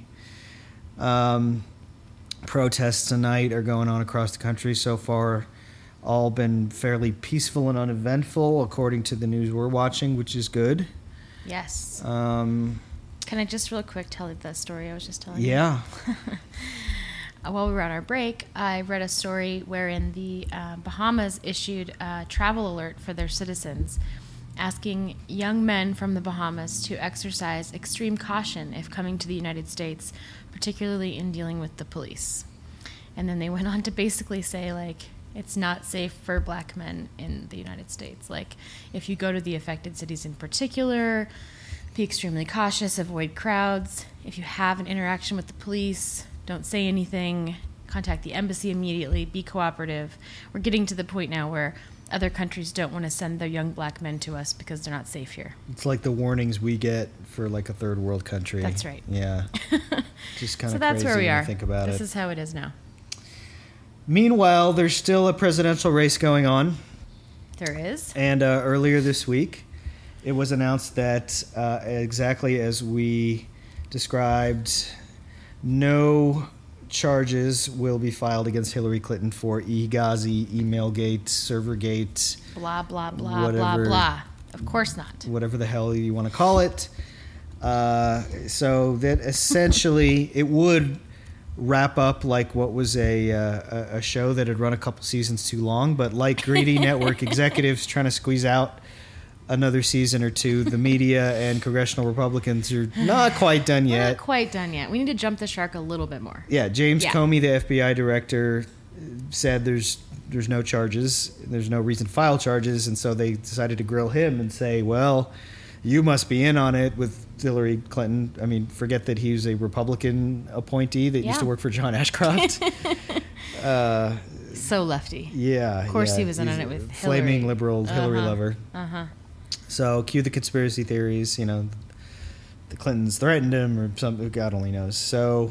Protests tonight are going on across the country so far. All been fairly peaceful and uneventful, according to the news we're watching, which is good. Yes. Can I just real quick tell you the story I was just telling you? Yeah. While we were on our break, I read a story wherein the Bahamas issued a travel alert for their citizens, asking young men from the Bahamas to exercise extreme caution if coming to the United States, particularly in dealing with the police. And then they went on to basically say, like, it's not safe for black men in the United States. Like, if you go to the affected cities in particular, be extremely cautious, avoid crowds. If you have an interaction with the police, don't say anything, contact the embassy immediately, be cooperative. We're getting to the point now where other countries don't want to send their young black men to us because they're not safe here. It's like the warnings we get for like a third world country. That's right. Yeah. Just kind of so that's crazy where we when are. you think about This it. is how it is now. Meanwhile, there's still a presidential race going on. There is. And earlier this week, it was announced that exactly as we described, no charges will be filed against Hillary Clinton for eGhazi, Emailgate, Servergate, Blah, blah, blah, whatever, blah, blah. Of course not. whatever the hell you want to call it. So that essentially it would wrap up like what was a show that had run a couple seasons too long, but like greedy network executives trying to squeeze out another season or two, the media and congressional Republicans are not quite done We're yet. not quite done yet. We need to jump the shark a little bit more. Yeah, James Comey, the FBI director, said there's no charges, there's no reason to file charges, and so they decided to grill him and say, well, you must be in on it with Hillary Clinton. I mean, forget that he was a Republican appointee that used to work for John Ashcroft. So lefty. Yeah. Of course yeah, he was in on he's it with a Hillary. flaming liberal Hillary lover. Uh-huh. So cue the conspiracy theories, the Clintons threatened him or something, God only knows. So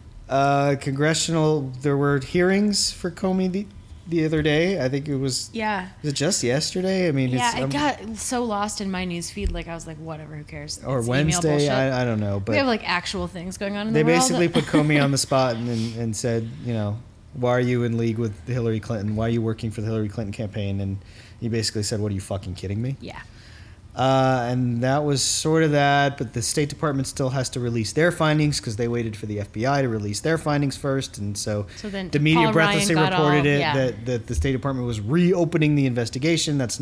there were hearings for Comey the other day. I think it was... Yeah. Was it just yesterday? I mean, yeah, I got so lost in my news feed, like I was like, whatever, who cares? Or It's email Wednesday, bullshit. I don't know. But we have like actual things going on in they the world. basically put Comey on the spot and said, why are you in league with Hillary Clinton? Why are you working for the Hillary Clinton campaign? And he basically said, what, are you fucking kidding me? Yeah. And that was sort of that, but the State Department still has to release their findings because they waited for the FBI to release their findings first. And so then the media Paul breathlessly Ryan got reported all- that the State Department was reopening the investigation. That's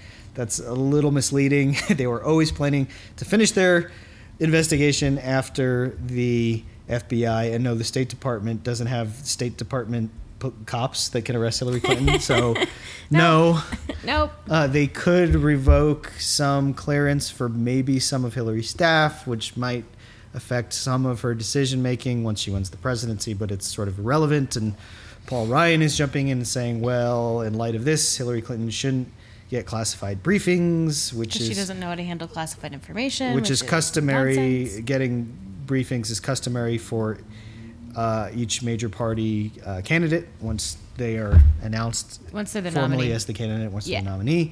a little misleading. They were always planning to finish their investigation after the FBI. And no, the State Department doesn't have State Department cops that can arrest Hillary Clinton. So no. Nope. They could revoke some clearance for maybe some of Hillary's staff, which might affect some of her decision making once she wins the presidency, but it's sort of irrelevant. And Paul Ryan is jumping in and saying, well, in light of this, Hillary Clinton shouldn't get classified briefings, which is... Because she doesn't know how to handle classified information. Which is customary. Nonsense. Getting briefings is customary for each major party candidate once they are announced Once they're the formally nominee. as the candidate, once they're the nominee.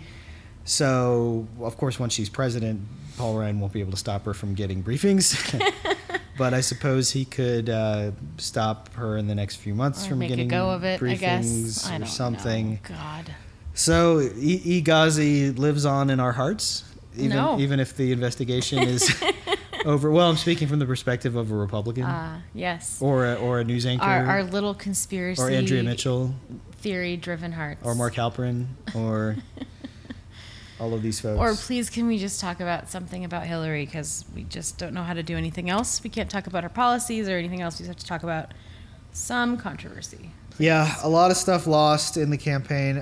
So, of course, once she's president, Paul Ryan won't be able to stop her from getting briefings. But I suppose he could stop her in the next few months Or from make getting a go of it, briefings I guess. I or don't something. know. God. So eGhazi lives on in our hearts, even if the investigation is over. Well, I'm speaking from the perspective of a Republican. Yes. Or a news anchor. Our little conspiracy. Or Andrea Mitchell. Theory-driven hearts. Or Mark Halperin. Or all of these folks. Or please, can we just talk about something about Hillary? Because we just don't know how to do anything else. We can't talk about her policies or anything else. We just have to talk about some controversy. Please. Yeah, a lot of stuff lost in the campaign.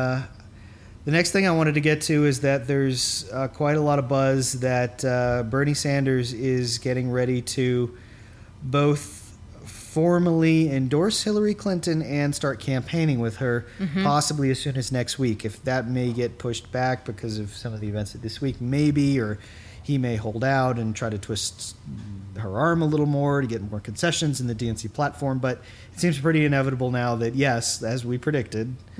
The next thing I wanted to get to is that there's quite a lot of buzz that Bernie Sanders is getting ready to both formally endorse Hillary Clinton and start campaigning with her, possibly as soon as next week. If that may get pushed back because of some of the events of this week, maybe, or he may hold out and try to twist her arm a little more to get more concessions in the DNC platform. But it seems pretty inevitable now that, yes, as we predicted, Yep.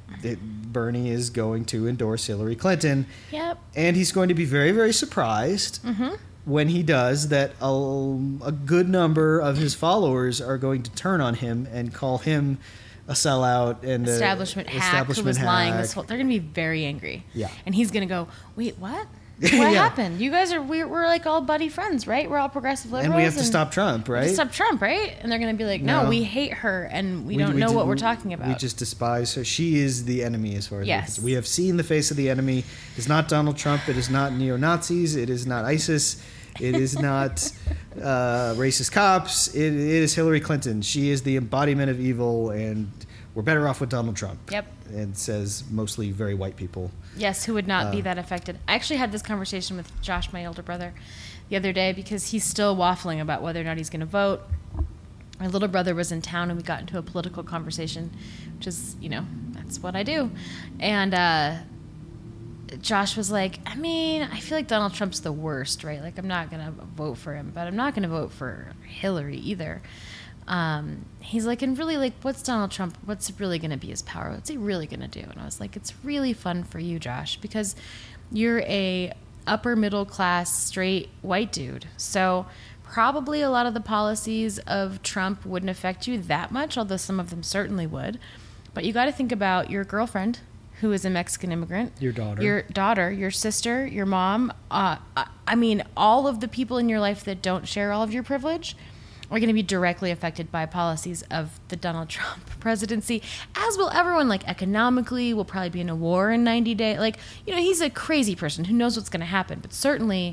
Bernie is going to endorse Hillary Clinton. Yep. And he's going to be very, very surprised when he does that a good number of his followers are going to turn on him and call him a sellout and establishment hack who was lying this whole. They're going to be very angry. Yeah. And he's going to go, wait, what? What happened? You guys we're like all buddy friends, right? We're all progressive liberals. And we have to stop Trump, right? Stop Trump, right? And they're going to be like, no, we hate her and we don't know what we're talking about. We just despise her. She is the enemy as far as yes. we have seen the face of the enemy. It is not Donald Trump. It is not neo-Nazis. It is not ISIS. It is not racist cops. It is Hillary Clinton. She is the embodiment of evil, and we're better off with Donald Trump. Yep. And says mostly very white people. Yes, who would not be that affected. I actually had this conversation with Josh, my older brother, the other day because he's still waffling about whether or not he's going to vote. My little brother was in town and we got into a political conversation, which is, that's what I do. And Josh was like, I mean, I feel like Donald Trump's the worst, right? Like, I'm not going to vote for him, but I'm not going to vote for Hillary either. He's like, and really, like, what's Donald Trump, what's really going to be his power? What's he really going to do? And I was like, it's really fun for you, Josh, because you're a upper middle class, straight white dude. So probably a lot of the policies of Trump wouldn't affect you that much, although some of them certainly would. But you got to think about your girlfriend, who is a Mexican immigrant. Your daughter, your sister, your mom. I mean, all of the people in your life that don't share all of your privilege are going to be directly affected by policies of the Donald Trump presidency, as will everyone. Like, economically, we'll probably be in a war in 90 days. Like, he's a crazy person. Who knows what's going to happen? But certainly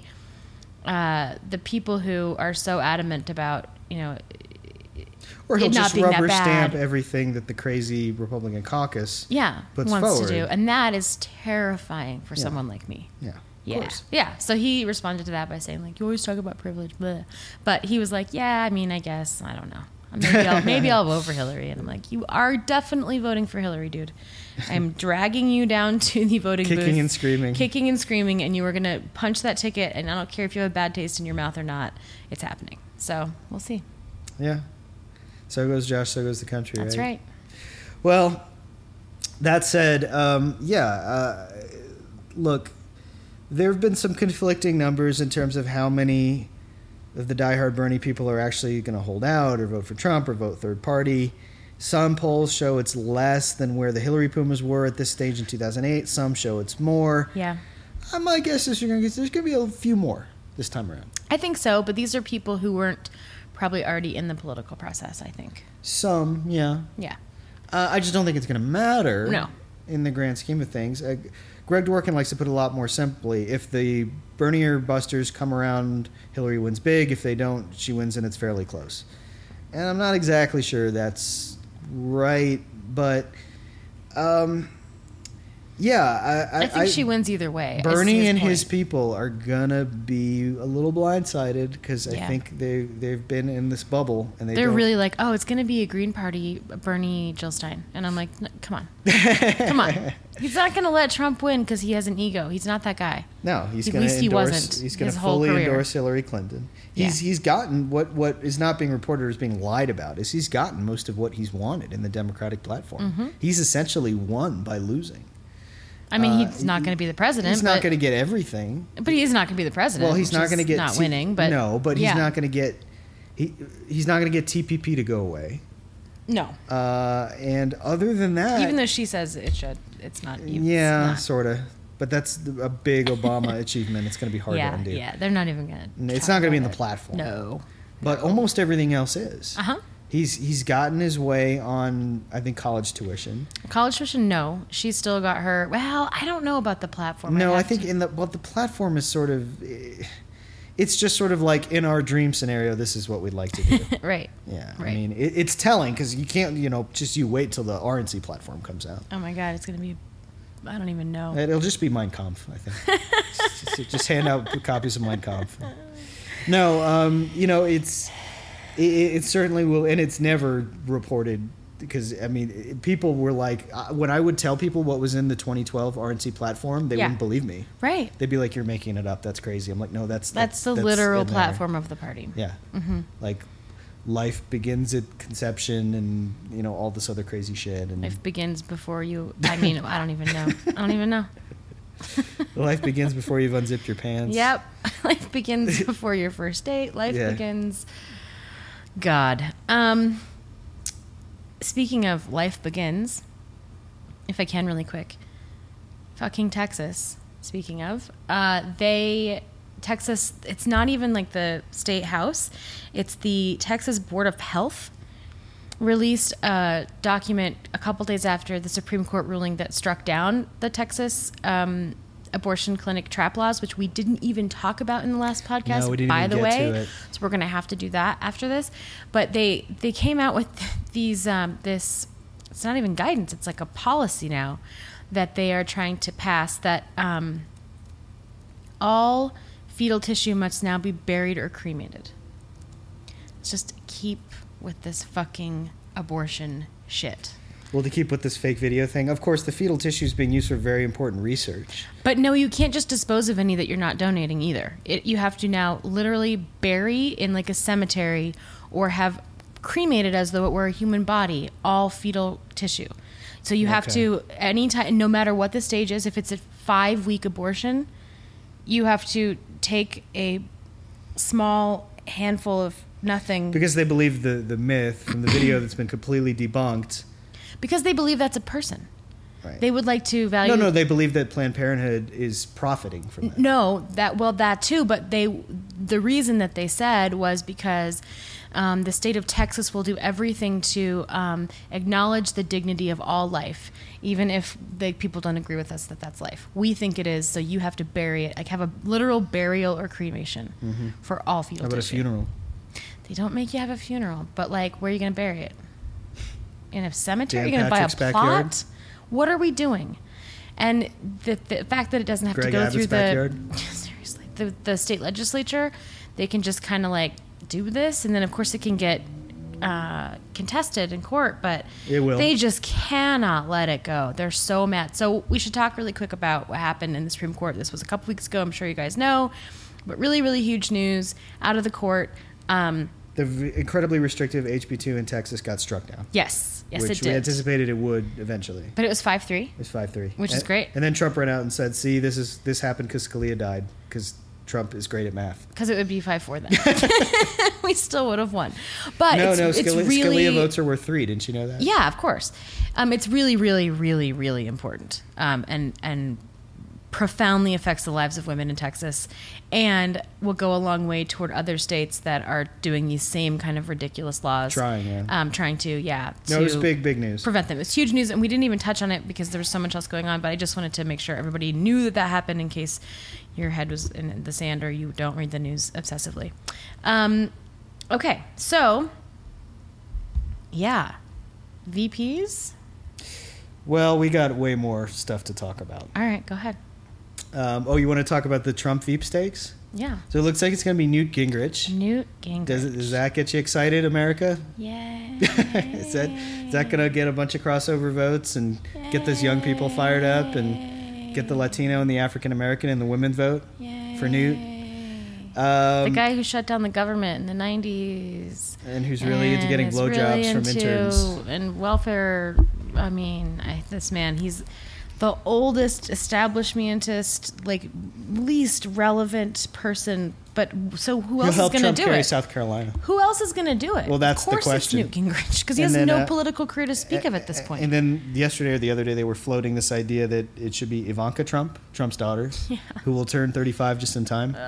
the people who are so adamant about, or he'll it just not being rubber that stamp bad. everything that the crazy Republican caucus puts wants forward. to do. And that is terrifying for someone like me. Yeah. Yeah. Course. Yeah. So he responded to that by saying, like, you always talk about privilege, blah. But he was like, yeah, I mean, I guess, I don't know. Maybe I'll vote for Hillary. And I'm like, you are definitely voting for Hillary, dude. I'm dragging you down to the voting booth. Kicking and screaming. And you are going to punch that ticket. And I don't care if you have a bad taste in your mouth or not. It's happening. So we'll see. Yeah. So goes Josh, so goes the country, That's right. Well, that said, look, there have been some conflicting numbers in terms of how many of the diehard Bernie people are actually going to hold out or vote for Trump or vote third party. Some polls show it's less than where the Hillary Pumas were at this stage in 2008. Some show it's more. Yeah. My guess is there's going to be a few more this time around. I think so, but these are people who weren't probably already in the political process, I think. Some, yeah. Yeah. I just don't think it's going to matter. No. In the grand scheme of things. Greg Dworkin likes to put it a lot more simply. If the Bernier busters come around, Hillary wins big. If they don't, she wins and it's fairly close. And I'm not exactly sure that's right, but I think she wins either way. Bernie and his people are gonna be a little blindsided because I think they've been in this bubble and they're really like, oh, it's gonna be a Green Party Bernie Jill Stein, and I'm like, come on, come on. He's not gonna let Trump win because he has an ego. He's not that guy. No, he's gonna endorse. He wasn't. He's gonna fully endorse Hillary Clinton. He's gotten what is not being reported or is being lied about is he's gotten most of what he's wanted in the Democratic platform. Mm-hmm. He's essentially won by losing. I mean, he's not going to be the president. He's not going to get everything. But he's not going to be the president. Well, he's not going to get not winning. But no, but he's not going to get he's not going to get TPP to go away. No. And other than that, even though she says it should, it's not. Yeah, sort of. But that's a big Obama achievement. It's going to be hard to undo. Yeah, they're not even going to. It's not going to be in the platform. No. But almost everything else is. Uh-huh. He's gotten his way on, I think, college tuition. College tuition, no. She's still got her. Well, I don't know about the platform. No, I think the platform is sort of. It's just sort of like in our dream scenario, this is what we'd like to do. Right. Yeah. Right. I mean, it's telling because you can't, just you wait till the RNC platform comes out. Oh my God, it's going to be. I don't even know. It'll just be Mein Kampf, I think. just hand out copies of Mein Kampf. No, it certainly will, and it's never reported because, I mean, people were like, when I would tell people what was in the 2012 RNC platform, they wouldn't believe me. Right. They'd be like, you're making it up. That's crazy. I'm like, no, that's the literal platform of the party. Yeah. Mm-hmm. Like, life begins at conception and, you know, all this other crazy shit. And Life begins before you. I mean, I don't even know. I don't even know. life begins before you've unzipped your pants. Yep. Life begins before your first date. Life begins. God. Speaking of life begins, if I can really quick, fucking Texas, speaking of, Texas, it's not even like the state house. It's the Texas Board of Health released a document a couple days after the Supreme Court ruling that struck down the Texas abortion clinic trap laws, which we didn't even talk about in the last podcast, no, we didn't by even the get way. to it. So we're going to have to do that after this. But they came out with these, this, it's not even guidance, it's like a policy now that they are trying to pass that all fetal tissue must now be buried or cremated. Let's just keep with this fucking abortion shit. Well, to keep with this fake video thing, of course, the fetal tissue is being used for very important research. But no, you can't just dispose of any that you're not donating either. You have to now literally bury in like a cemetery or have cremated as though it were a human body, all fetal tissue. So you have to, anytime, no matter what the stage is, if it's a 5-week abortion, you have to take a small handful of nothing. Because they believe the myth from the video that's been completely debunked. Because they believe that's a person. Right. They would like to value... No, they believe that Planned Parenthood is profiting from that. No, that too, but the reason that they said was because the state of Texas will do everything to acknowledge the dignity of all life, even if people don't agree with us that that's life. We think it is, so you have to bury it, like have a literal burial or cremation for all fetal How about tissue. a funeral? They don't make you have a funeral, but like, where are you going to bury it? In a cemetery? Dan You're going to buy a Patrick's plot? backyard? What are we doing? And the fact that it doesn't have Greg to go Abbott's through backyard? seriously, the state legislature, they can just kind of like do this, and then of course it can get contested in court, but it will. They just cannot let it go. They're so mad. So we should talk really quick about what happened in the Supreme Court. This was a couple weeks ago. I'm sure you guys know, but really, really huge news out of the court. The incredibly restrictive HB2 in Texas got struck down. Yes, which it did. we anticipated it would eventually. But it was 5-3. It was 5-3. Which is great. And then Trump ran out and said, see, this happened because Scalia died, because Trump is great at math. Because it would be 5-4 then. We still would have won. But it's really... Scalia votes are worth 3. Didn't you know that? Yeah, of course. It's really, really, really, really important. And profoundly affects the lives of women in Texas, and will go a long way toward other states that are doing these same kind of ridiculous laws. Trying to, No, it was big news. Prevent them. It's huge news, and we didn't even touch on it because there was so much else going on, but I just wanted to make sure everybody knew that happened in case your head was in the sand or you don't read the news obsessively. Okay, so, yeah. VPs? Well, we got way more stuff to talk about. All right, go ahead. You want to talk about the Trump Veep stakes? Yeah. So it looks like it's going to be Newt Gingrich. Newt Gingrich. Does that get you excited, America? Yay. is that going to get a bunch of crossover votes and get those young people fired up and get the Latino and the African American and the women vote for Newt? The guy who shut down the government in the 90s. And who's really into getting blowjobs from interns. And welfare. I mean, this man, he's the oldest establishmentist, like least relevant person. But so who else is going to do carry it? South Carolina. Who else is going to do it? Well, that's the question. Of course, it's Newt Gingrich because he has no political career to speak of at this point. And then yesterday or the other day, they were floating this idea that it should be Ivanka Trump, Trump's daughter, who will turn 35 just in time.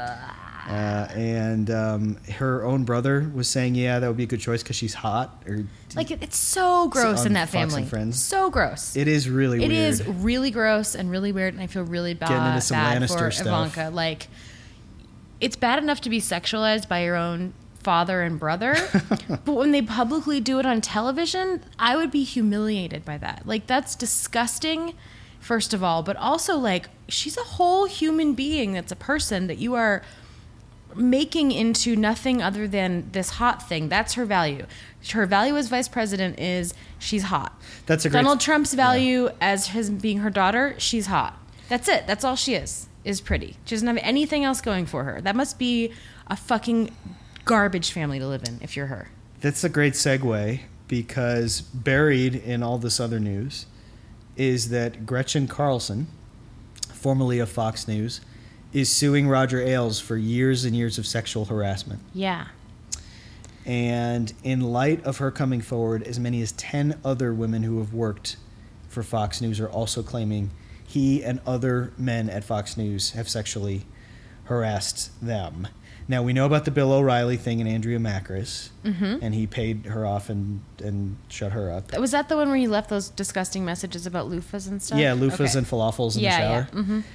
And her own brother was saying, yeah, that would be a good choice because she's hot. It's so gross in that family. So gross. It is really weird. It is really gross and really weird, and I feel really bad for Ivanka. Like, it's bad enough to be sexualized by your own father and brother, but when they publicly do it on television, I would be humiliated by that. Like, that's disgusting, first of all, but also, like, she's a whole human being that's a person that you are making into nothing other than this hot thing. That's her value. Her value as vice president is she's hot. That's a great Donald Trump's value as his being her daughter, she's hot. That's it. That's all she is pretty. She doesn't have anything else going for her. That must be a fucking garbage family to live in if you're her. That's a great segue, because buried in all this other news is that Gretchen Carlson, formerly of Fox News, is suing Roger Ailes for years and years of sexual harassment. Yeah. And in light of her coming forward, as many as 10 other women who have worked for Fox News are also claiming he and other men at Fox News have sexually harassed them. Now, we know about the Bill O'Reilly thing and Andrea Macris, and he paid her off and shut her up. Was that the one where he left those disgusting messages about loofahs and stuff? Yeah, loofahs and falafels in the shower. Yeah. Mm-hmm.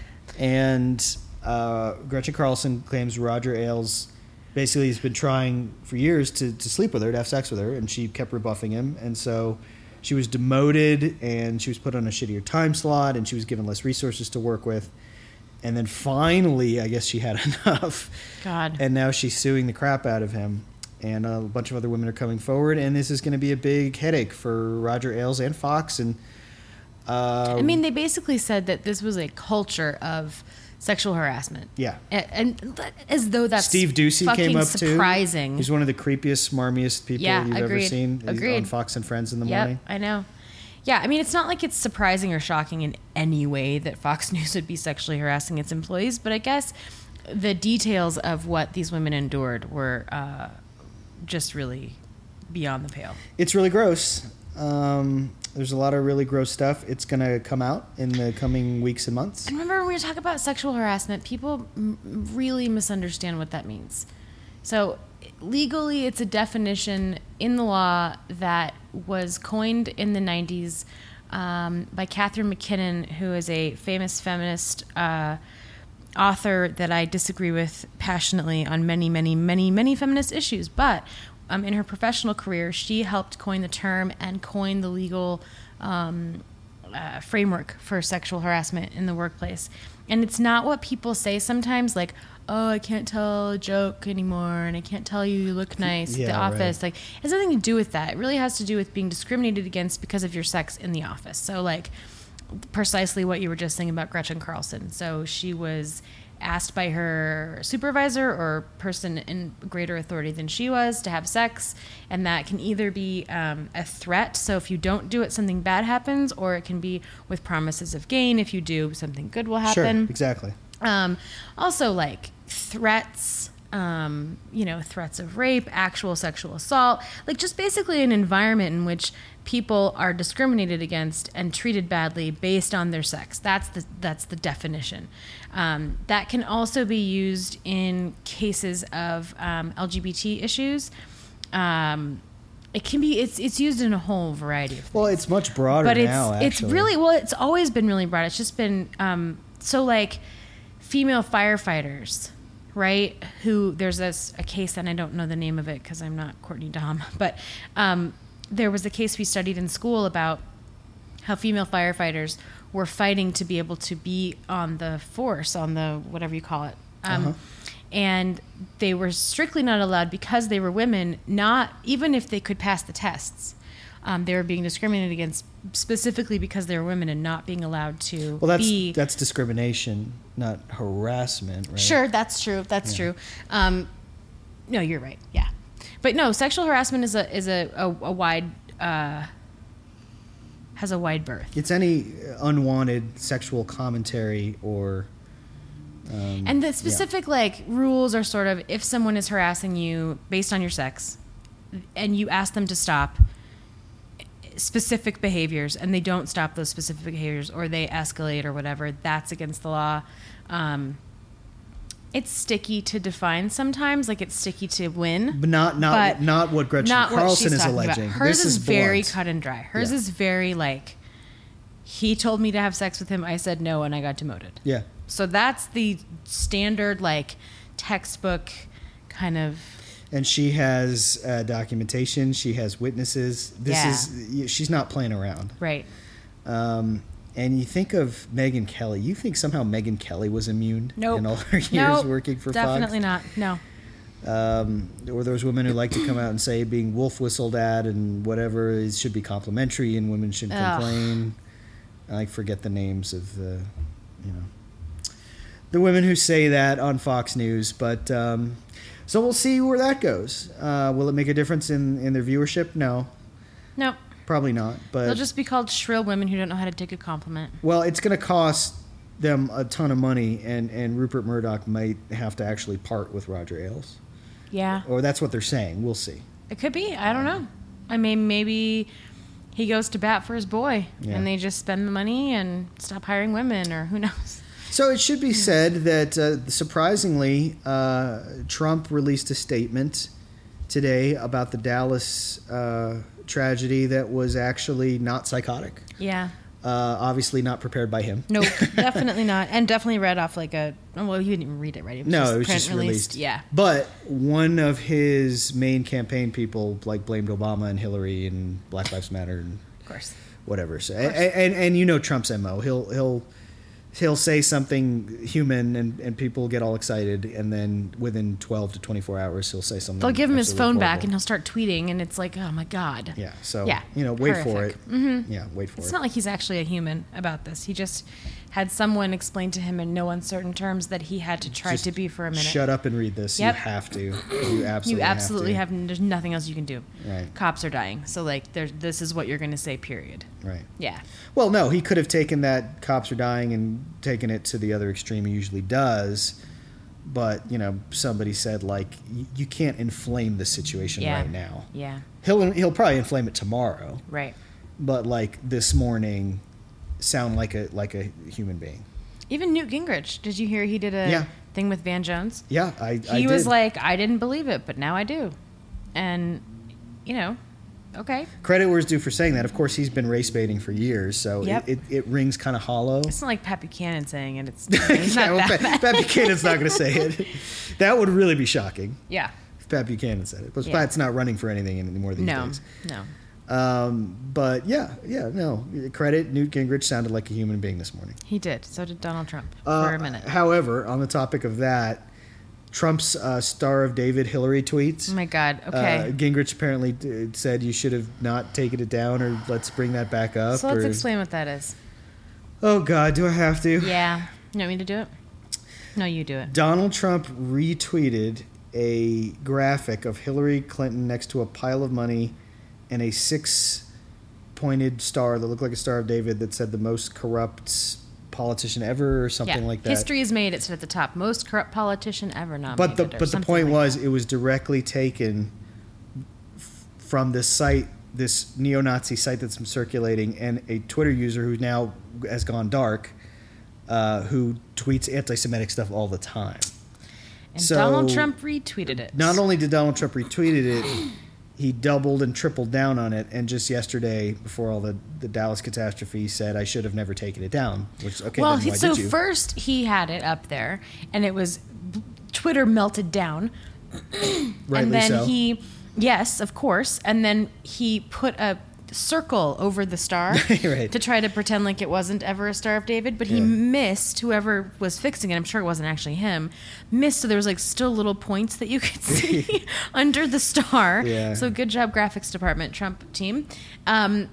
And Gretchen Carlson claims Roger Ailes basically has been trying for years to sleep with her, to have sex with her, and she kept rebuffing him. And so she was demoted, and she was put on a shittier time slot, and she was given less resources to work with. And then finally, I guess she had enough. God. And now she's suing the crap out of him. And a bunch of other women are coming forward, and this is going to be a big headache for Roger Ailes and Fox. And I mean, they basically said that this was a culture of sexual harassment. Yeah. And as though that's Steve Doocy came up surprising. Too. He's one of the creepiest, smarmiest people you've ever seen. He's on Fox and Friends in the morning. I know. Yeah, I mean, it's not like it's surprising or shocking in any way that Fox News would be sexually harassing its employees, but I guess the details of what these women endured were just really beyond the pale. It's really gross. There's a lot of really gross stuff. It's going to come out in the coming weeks and months. And remember, when we talk about sexual harassment, people really misunderstand what that means. So legally, it's a definition in the law that was coined in the 90s by Catherine McKinnon, who is a famous feminist author that I disagree with passionately on many, many, many, many feminist issues. But in her professional career, she helped coin the term and coin the legal framework for sexual harassment in the workplace. And it's not what people say sometimes, like, oh, I can't tell a joke anymore, and I can't tell you look nice at the office. Like, it has nothing to do with that. It really has to do with being discriminated against because of your sex in the office. So, like, precisely what you were just saying about Gretchen Carlson. So she was asked by her supervisor or person in greater authority than she was to have sex, and that can either be a threat, so if you don't do it, something bad happens, or it can be with promises of gain. If you do, something good will happen. Sure, exactly. Also, like, threats, threats of rape, actual sexual assault, like just basically an environment in which people are discriminated against and treated badly based on their sex. That's the definition. That can also be used in cases of LGBT issues. It can be. It's used in a whole variety of things. Well, it's much broader now. It's really, well, it's always been really broad. It's just been so, like, female firefighters, right? Who there's a case, and I don't know the name of it because I'm not Courtney Dahm, but there was a case we studied in school about how female firefighters were fighting to be able to be on the force, on the whatever you call it. And they were strictly not allowed because they were women, not even if they could pass the tests. They were being discriminated against specifically because they were women and not being allowed to be... Well, that's discrimination, not harassment, right? Sure, that's true. That's true. No, you're right. Yeah. But no, sexual harassment is a wide... has a wide berth. It's any unwanted sexual commentary or... and the specific rules are sort of, if someone is harassing you based on your sex and you ask them to stop specific behaviors and they don't stop those specific behaviors or they escalate or whatever, that's against the law. It's sticky to define sometimes, like it's sticky to win. But not what Gretchen Carlson is alleging. Hers is very cut and dry. Hers is very he told me to have sex with him, I said no, and I got demoted. Yeah. So that's the standard, textbook kind of... And she has documentation. She has witnesses. She's not playing around. Right. And you think of Megyn Kelly. You think somehow Megyn Kelly was immune in all her years working for definitely Fox? Definitely not. No. Or those women who like to come out and say being wolf whistled at and whatever it should be complimentary and women shouldn't complain. I forget the names of the, the women who say that on Fox News. But so we'll see where that goes. Will it make a difference in their viewership? No. Nope. Probably not. But They'll just be called shrill women who don't know how to take a compliment. well, it's going to cost them a ton of money, and Rupert Murdoch might have to actually part with Roger Ailes. Yeah. Or that's what they're saying. We'll see. It could be. I don't know. I mean, maybe he goes to bat for his boy, Yeah. and they just spend the money and stop hiring women, or who knows. So it should be said that, surprisingly, Trump released a statement today about the Dallas tragedy that was actually not psychotic. Yeah. Obviously not prepared by him. Nope, definitely not. And definitely read off like a... Well, you didn't even read it, right? It was No, it was print just released. Yeah. But one of his main campaign people like blamed Obama and Hillary and Black Lives Matter and Of course. whatever. So, and you know Trump's MO. He'll say something human and people get all excited, and then within 12 to 24 hours he'll say something. They'll give him his absolutely phone back, horrible. and he'll start tweeting, and it's like, oh my God. Yeah. So Yeah, wait for horrific. it. Mhm. Yeah, wait for It's it. not like he's actually a human about this. He just had someone explain to him in no uncertain terms that he had to try Just to be for a minute. Shut up and read this. Yep. You have to. You absolutely. You absolutely have. have. There's nothing else you can do. Right. Cops are dying, so like, this is what you're going to say. Period. To. Right. Yeah. Well, no, he could have taken that cops are dying and taken it to the other extreme he usually does. But, somebody said, like, you can't inflame the situation Yeah. right now. Yeah. He'll probably inflame it tomorrow. Right. But, like, this morning, sound like a human being. Even Newt Gingrich. Did you hear he did a Yeah. thing with Van Jones? Yeah, I He was did. like, I didn't believe it, but now I do. And, okay. Credit where it's due for saying that. Of course, he's been race baiting for years, so Yep. it rings kind of hollow. It's not like Pat Buchanan saying it. It's not that bad. Pat Buchanan's not going to say it. That would really be shocking Yeah. if Pat Buchanan said it. But Yeah. Pat's not running for anything anymore these No. days. No. But no. Credit, Newt Gingrich sounded like a human being this morning. He did. So did Donald Trump for a minute. However, on the topic of that, Trump's Star of David Hillary tweets. Oh my God. Okay. Gingrich apparently said you should have not taken it down, or let's bring that back up. So let's or- explain what that is. Oh God, do I have to? Yeah. You want me to do it? No, you do it. Donald Trump retweeted a graphic of Hillary Clinton next to a pile of money and a 6-pointed star that looked like a Star of David that said the most corrupt politician ever or something like that. History has made it sit at the top. Most corrupt politician ever nominated. But the point was, it was directly taken from this site, this neo-Nazi site that's been circulating, and a Twitter user who now has gone dark, who tweets anti-Semitic stuff all the time. And So, Donald Trump retweeted it. Not only did Donald Trump retweeted it, he doubled and tripled down on it. And just yesterday, before all the Dallas catastrophe, said, I should have never taken it down. Which, okay, Well, then why so did you? first he had it up there, and it was Twitter melted down. Rightly and then so. yes, of course, and then he put a circle over the star Right. to try to pretend like it wasn't ever a Star of David, but he Yeah. missed, whoever was fixing it, I'm sure it wasn't actually him, missed, so there was like still little points that you could see under the star. Yeah. So good job, graphics department, Trump team. And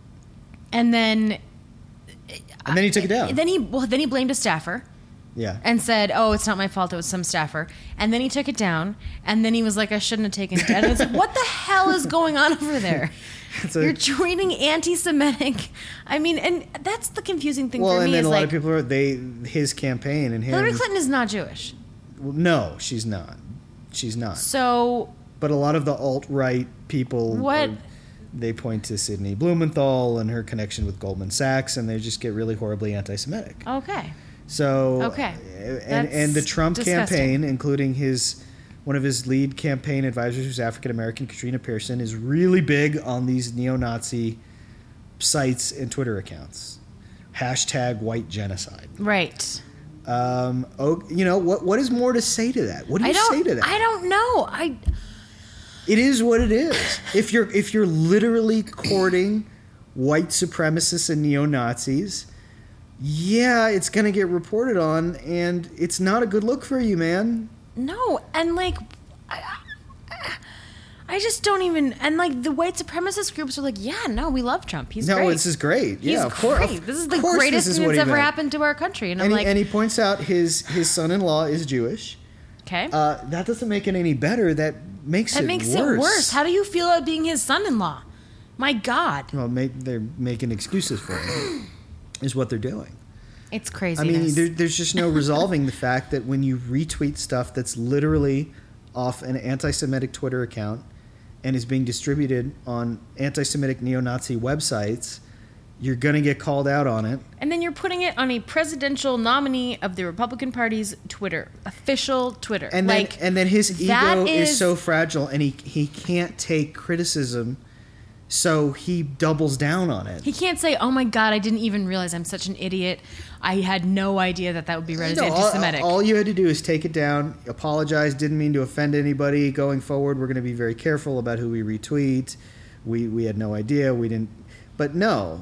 then And then he took it down. Then he blamed a staffer Yeah. and said, "Oh, it's not my fault. It was some staffer." And then he took it down. And then he was like, "I shouldn't have taken it down." And it's like, what the hell is going on over there? You're tweeting anti-Semitic. I mean, and that's the confusing thing Well, for and me then is a lot like of people are his campaign and him. Hillary Clinton is not Jewish, Well, no, she's not. She's not. so But a lot of the alt-right people, What? They point to Sidney Blumenthal and her connection with Goldman Sachs, and they just get really horribly anti-Semitic. okay. So, Okay. and the That's Trump disgusting. campaign, including one of his lead campaign advisors, who's African American, Katrina Pearson, is really big on these neo-Nazi sites and Twitter accounts. Hashtag white genocide. Right. What is more to say to that? What do you say to that? I don't know. It is what it is. If you're literally courting white supremacists and neo-Nazis, yeah, it's going to get reported on, and it's not a good look for you, man. No, and like, I just don't even, and like the white supremacist groups are like, yeah, no, we love Trump. He's no, great. this is great. He's Yeah, of course. great. This is the greatest thing that's ever happened to our country. And I'm like, and he points out his son-in-law is Jewish. okay. That doesn't make it any better. That makes it worse. How do you feel about being his son-in-law? My God. Well, they're making excuses for him, is what they're doing. It's crazy. I mean, there's just no resolving the fact that when you retweet stuff that's literally off an anti-Semitic Twitter account and is being distributed on anti-Semitic neo-Nazi websites, you're going to get called out on it. And then you're putting it on a presidential nominee of the Republican Party's Twitter, official Twitter. And then his ego is so fragile, and he can't take criticism, so he doubles down on it. He can't say, oh my God, I didn't even realize I'm such an idiot. I had no idea that would be read as anti-Semitic. All you had to do is take it down, apologize, didn't mean to offend anybody. Going forward, we're going to be very careful about who we retweet. We had no idea. We didn't. But no.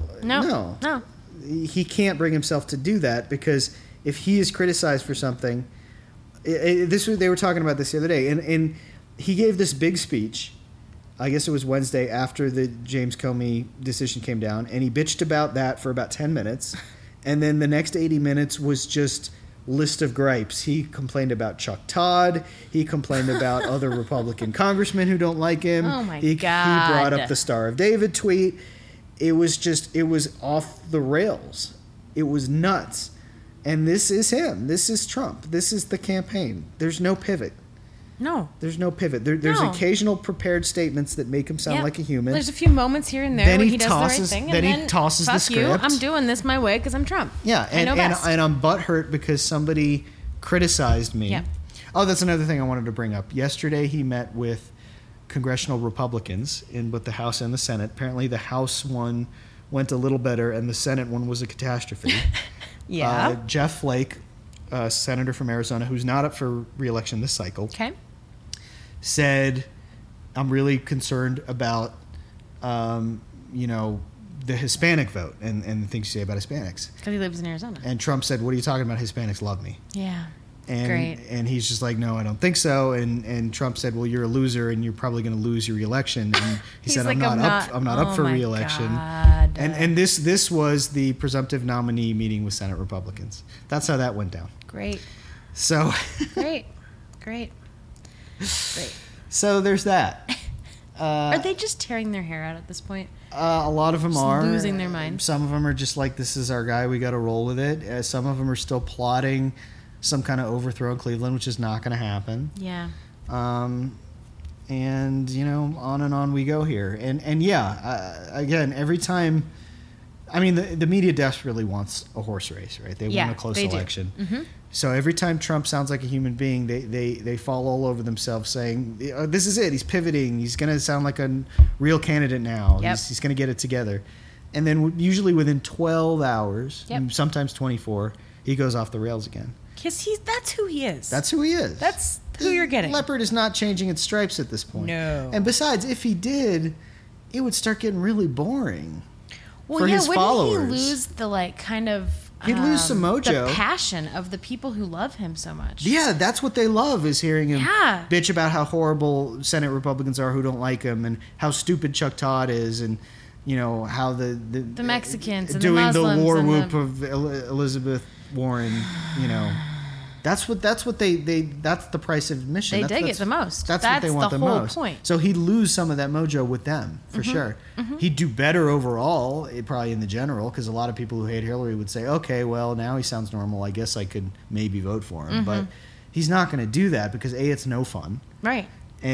He can't bring himself to do that, because if he is criticized for something, they were talking about this the other day, and he gave this big speech. I guess it was Wednesday after the James Comey decision came down, and he bitched about that for about 10 minutes. And then the next 80 minutes was just list of gripes. He complained about Chuck Todd. He complained about other Republican congressmen who don't like him. Oh, my God. He brought up the Star of David tweet. It was off the rails. It was nuts. And this is him. This is Trump. This is the campaign. There's no pivot. No. There's no pivot. There's occasional prepared statements that make him sound like a human. There's a few moments here and there where he does the right thing. Then he tosses the script. You, I'm doing this my way because I'm Trump. Yeah, and I'm butthurt because somebody criticized me. Yeah. Oh, that's another thing I wanted to bring up. Yesterday he met with congressional Republicans in both the House and the Senate. Apparently the House one went a little better and the Senate one was a catastrophe. Yeah. Jeff Flake, senator from Arizona, who's not up for re-election this cycle. Okay. Said, I'm really concerned about, the Hispanic vote and the things you say about Hispanics. Because he lives in Arizona. And Trump said, what are you talking about? Hispanics love me. Yeah. Great. And he's just like, no, I don't think so. And Trump said, well, you're a loser and you're probably going to lose your re-election. And he said, like, I'm not up for re-election. God. And this was the presumptive nominee meeting with Senate Republicans. That's how that went down. Great. So. Great. So there's that. Are they just tearing their hair out at this point? A lot of them are losing their mind. Some of them are just like, this is our guy, we got to roll with it. Some of them are still plotting some kind of overthrow in Cleveland, which is not going to happen. Yeah. And on and on we go here. And again, every time, I mean, the media desperately wants a horse race, right? They want a close election. Mm-hmm. So every time Trump sounds like a human being, they fall all over themselves saying, this is it. He's pivoting. He's going to sound like a real candidate now. Yep. He's going to get it together. And then usually within 12 hours, sometimes 24, he goes off the rails again. Because that's who he is. That's who he is. That's who you're getting. Leopard is not changing its stripes at this point. No. And besides, if he did, it would start getting really boring for his followers. Wouldn't he lose the kind of... He'd lose some mojo. The passion of the people who love him so much. Yeah, that's what they love, is hearing him bitch about how horrible Senate Republicans are who don't like him, and how stupid Chuck Todd is, and how the Mexicans and doing the Muslims the war whoop of Elizabeth Warren. That's what they that's the price of admission. They dig it the most. That's what they want the whole most. Point. So he'd lose some of that mojo with them for sure. Mm-hmm. He'd do better overall, probably in the general, because a lot of people who hate Hillary would say, okay, well, now he sounds normal. I guess I could maybe vote for him. Mm-hmm. But he's not going to do that because A, it's no fun, right?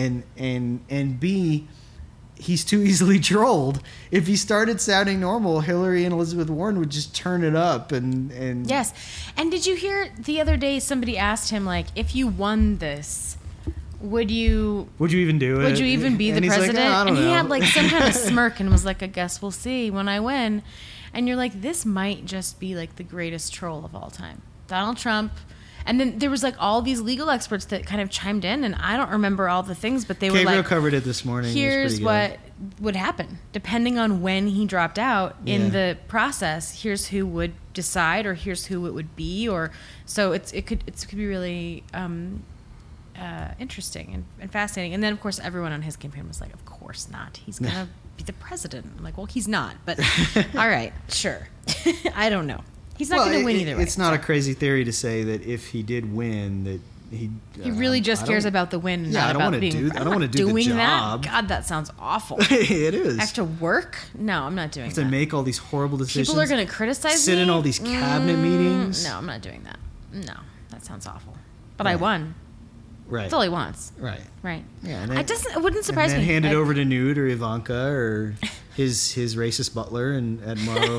And B, he's too easily trolled. If he started sounding normal, Hillary and Elizabeth Warren would just turn it up and Yes. And did you hear the other day somebody asked him, if you won this, would you even do it? Would you even be the president? Like, I don't know. He had some kind of smirk and was like, I guess we'll see when I win. And you're like, this might just be the greatest troll of all time. Donald Trump. And then there was all these legal experts that kind of chimed in, and I don't remember all the things, but they were Gabriel covered it this morning. Here's what would happen. Depending on when he dropped out in the process, here's who would decide, or here's who it would be, or so it could be really interesting and fascinating. And then, of course, everyone on his campaign was like, of course not. He's going to be the president. I'm like, well, he's not. But all right, sure. I don't know. He's not going to win either way. It's not a crazy theory to say that if he did win, that he really just cares about the win. And not about being. I don't want to do the job. That. God, that sounds awful. It is. I have to work? No, I'm not doing that. To make all these horrible decisions. People are going to criticize me. Sit in all these cabinet meetings. No, I'm not doing that. No, that sounds awful. But I won. Right. That's all he wants. Right. Right. Yeah. It wouldn't surprise me. And then hand it over to Newt or Ivanka or his racist butler at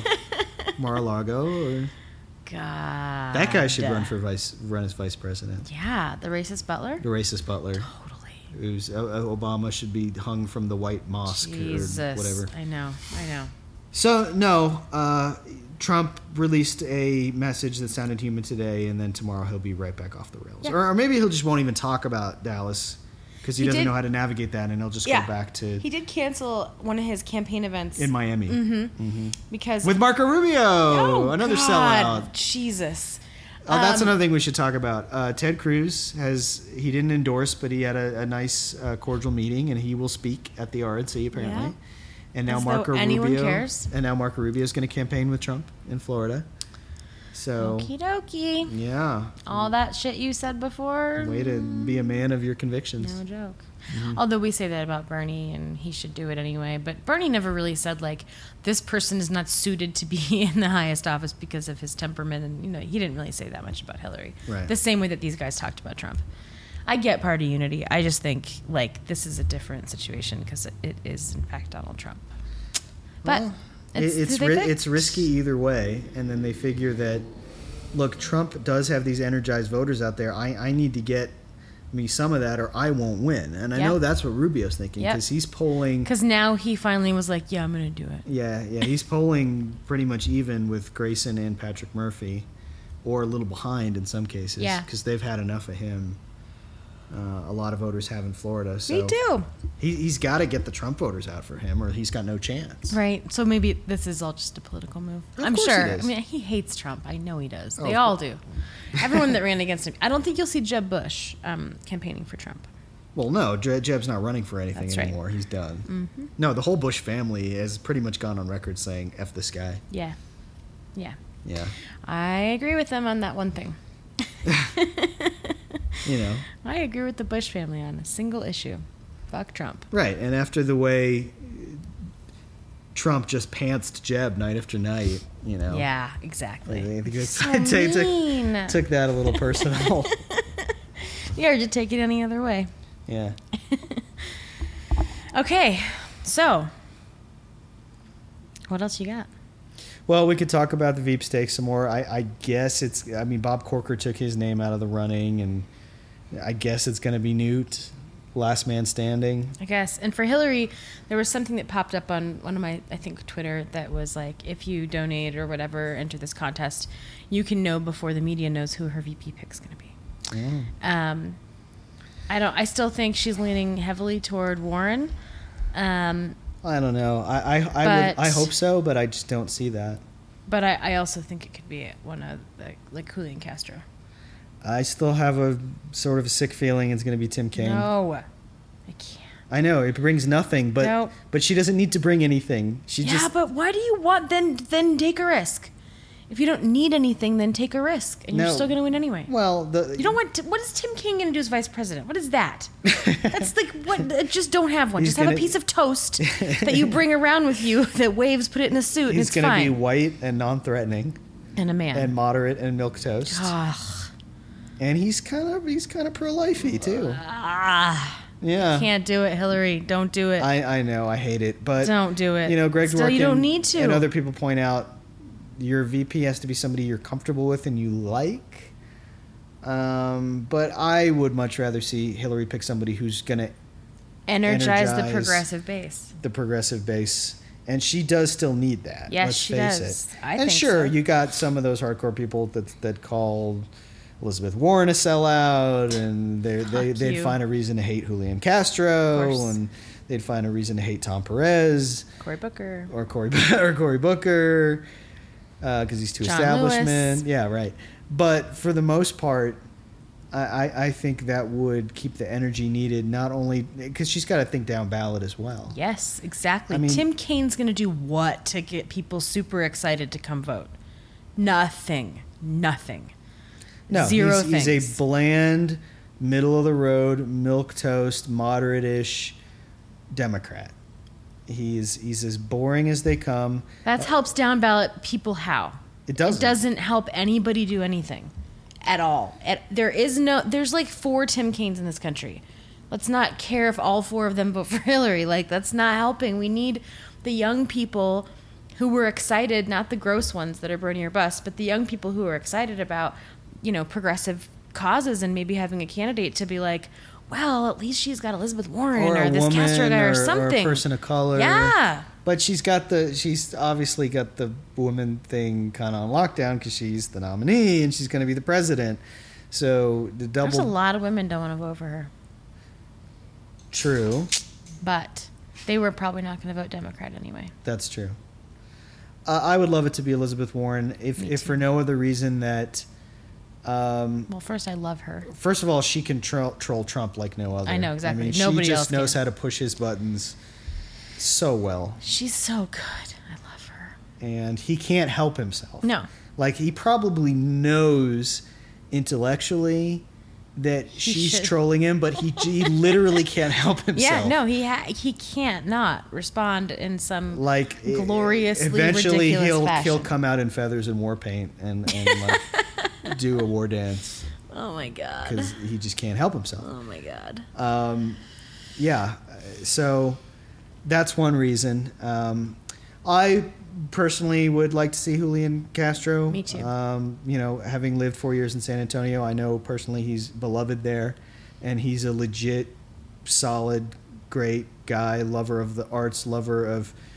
Mar-a-Lago. Or God. that guy should run as vice president. Yeah, the racist butler. The racist butler. Totally. Obama should be hung from the White Mosque Jesus. or whatever. I know. So no, Trump released a message that sounded human today, and then tomorrow he'll be right back off the rails. Yeah. Or maybe he'll just won't even talk about Dallas because he doesn't know how to navigate that, and he'll just go back to... He did cancel one of his campaign events. In Miami. Because... With Marco Rubio! Another sellout. Jesus. That's another thing we should talk about. Ted Cruz he didn't endorse, but he had a nice, cordial meeting, and he will speak at the RNC, apparently. Yeah. And now anyone cares. And now Marco Rubio is going to campaign with Trump in Florida. So okie dokie. Yeah. All that shit you said before. Way to be a man of your convictions. No joke. Although we say that about Bernie, and he should do it anyway. But Bernie never really said, like, this person is not suited to be in the highest office because of his temperament. And, he didn't really say that much about Hillary. Right. The same way that these guys talked about Trump. I get party unity. I just think, like, this is a different situation because it is, in fact, Donald Trump. But well, it's risky either way. And then they figure that, look, Trump does have these energized voters out there. I need to get me some of that or I won't win. And I know that's what Rubio's thinking because he's polling. Because now he finally was like, yeah, I'm going to do it. Yeah. He's polling pretty much even with Grayson and Patrick Murphy, or a little behind in some cases because they've had enough of him. A lot of voters have in Florida. So me too. He's got to get the Trump voters out for him, or he's got no chance. Right. So maybe this is all just a political move. I'm sure. I mean, he hates Trump. I know he does. They all do. Everyone that ran against him. I don't think you'll see Jeb Bush campaigning for Trump. Well, no. Jeb's not running for anything anymore. Right. He's done. Mm-hmm. No, the whole Bush family has pretty much gone on record saying F this guy. Yeah. I agree with them on that one thing. I agree with the Bush family on a single issue. Fuck Trump. Right, and after the way Trump just pantsed Jeb night after night, Yeah, exactly. Took that a little personal. Yeah, or just take it any other way. Yeah. Okay, so what else you got? Well, we could talk about the Veep stakes some more. I guess Bob Corker took his name out of the running, and I guess it's going to be Newt, last man standing. I guess. And for Hillary, there was something that popped up on one of my, I think, Twitter that was like, if you donate or whatever, enter this contest, you can know before the media knows who her VP pick's going to be. Yeah. I still think she's leaning heavily toward Warren. I don't know. I hope so, but I just don't see that. But I also think it could be one of like Julian Castro. I still have a sort of a sick feeling it's going to be Tim Kaine. No, I can't. I know it brings nothing, but nope. But she doesn't need to bring anything. But why do you want then take a risk? If you don't need anything, then take a risk, and you're still going to win anyway. Well, you don't want. What is Tim Kaine going to do as vice president? What is that? That's like what? Just don't have one. Just have a piece of toast that you bring around with you that waves. Put it in a suit, and it's fine. He's going to be white and non-threatening, and a man, and moderate and milk toast. And he's kind of pro-lifey too. Yeah. Can't do it, Hillary. Don't do it. I know. I hate it, but don't do it. Greg Dworkin, you don't need to. And other people point out your VP has to be somebody you're comfortable with and you like. But I would much rather see Hillary pick somebody who's going to energize the progressive base. The progressive base. And she does still need that. Yes, she does. Let's face it. And sure, you got some of those hardcore people that called Elizabeth Warren a sellout, and they'd find a reason to hate Julian Castro, and they'd find a reason to hate Tom Perez, Cory Booker, or Cory Booker, because he's too John establishment. Lewis. Yeah, right. But for the most part, I think that would keep the energy needed, not only because she's got to think down ballot as well. Yes, exactly. I mean, Tim Kaine's going to do what to get people super excited to come vote? Nothing. No, Zero he's things. a bland, middle of the road, milquetoast, moderate-ish Democrat. He's as boring as they come. That helps down ballot people how? It doesn't. It doesn't help anybody do anything at all. There's like 4 Tim Kaines in this country. Let's not care if all 4 of them vote for Hillary. Like, that's not helping. We need the young people who were excited, not the gross ones that are burning your bus, but the young people who are excited about, progressive causes and maybe having a candidate to be like, well, at least she's got Elizabeth Warren or this woman Castro guy or or something. a person of color. Yeah. But she's obviously got the woman thing kind of on lockdown because she's the nominee and she's going to be the president. So There's a lot of women don't want to vote for her. True. But they were probably not going to vote Democrat anyway. That's true. I would love it to be Elizabeth Warren, if for no other reason that... well, first, I love her. First of all, she can troll Trump like no other. I know, exactly. Nobody else just knows can. how to push his buttons so well. She's so good. I love her. And he can't help himself. No. Like, he probably knows intellectually that she's trolling him, but he literally can't help himself. Yeah, no, he can't not respond in some like gloriously eventually ridiculous fashion. He'll come out in feathers and war paint and like do a war dance. Oh my god! Because he just can't help himself. Oh my god! Yeah, so that's one reason. I personally would like to see Julian Castro. Me too. Having lived 4 years in San Antonio, I know personally he's beloved there, and he's a legit, solid, great guy, lover of the arts, lover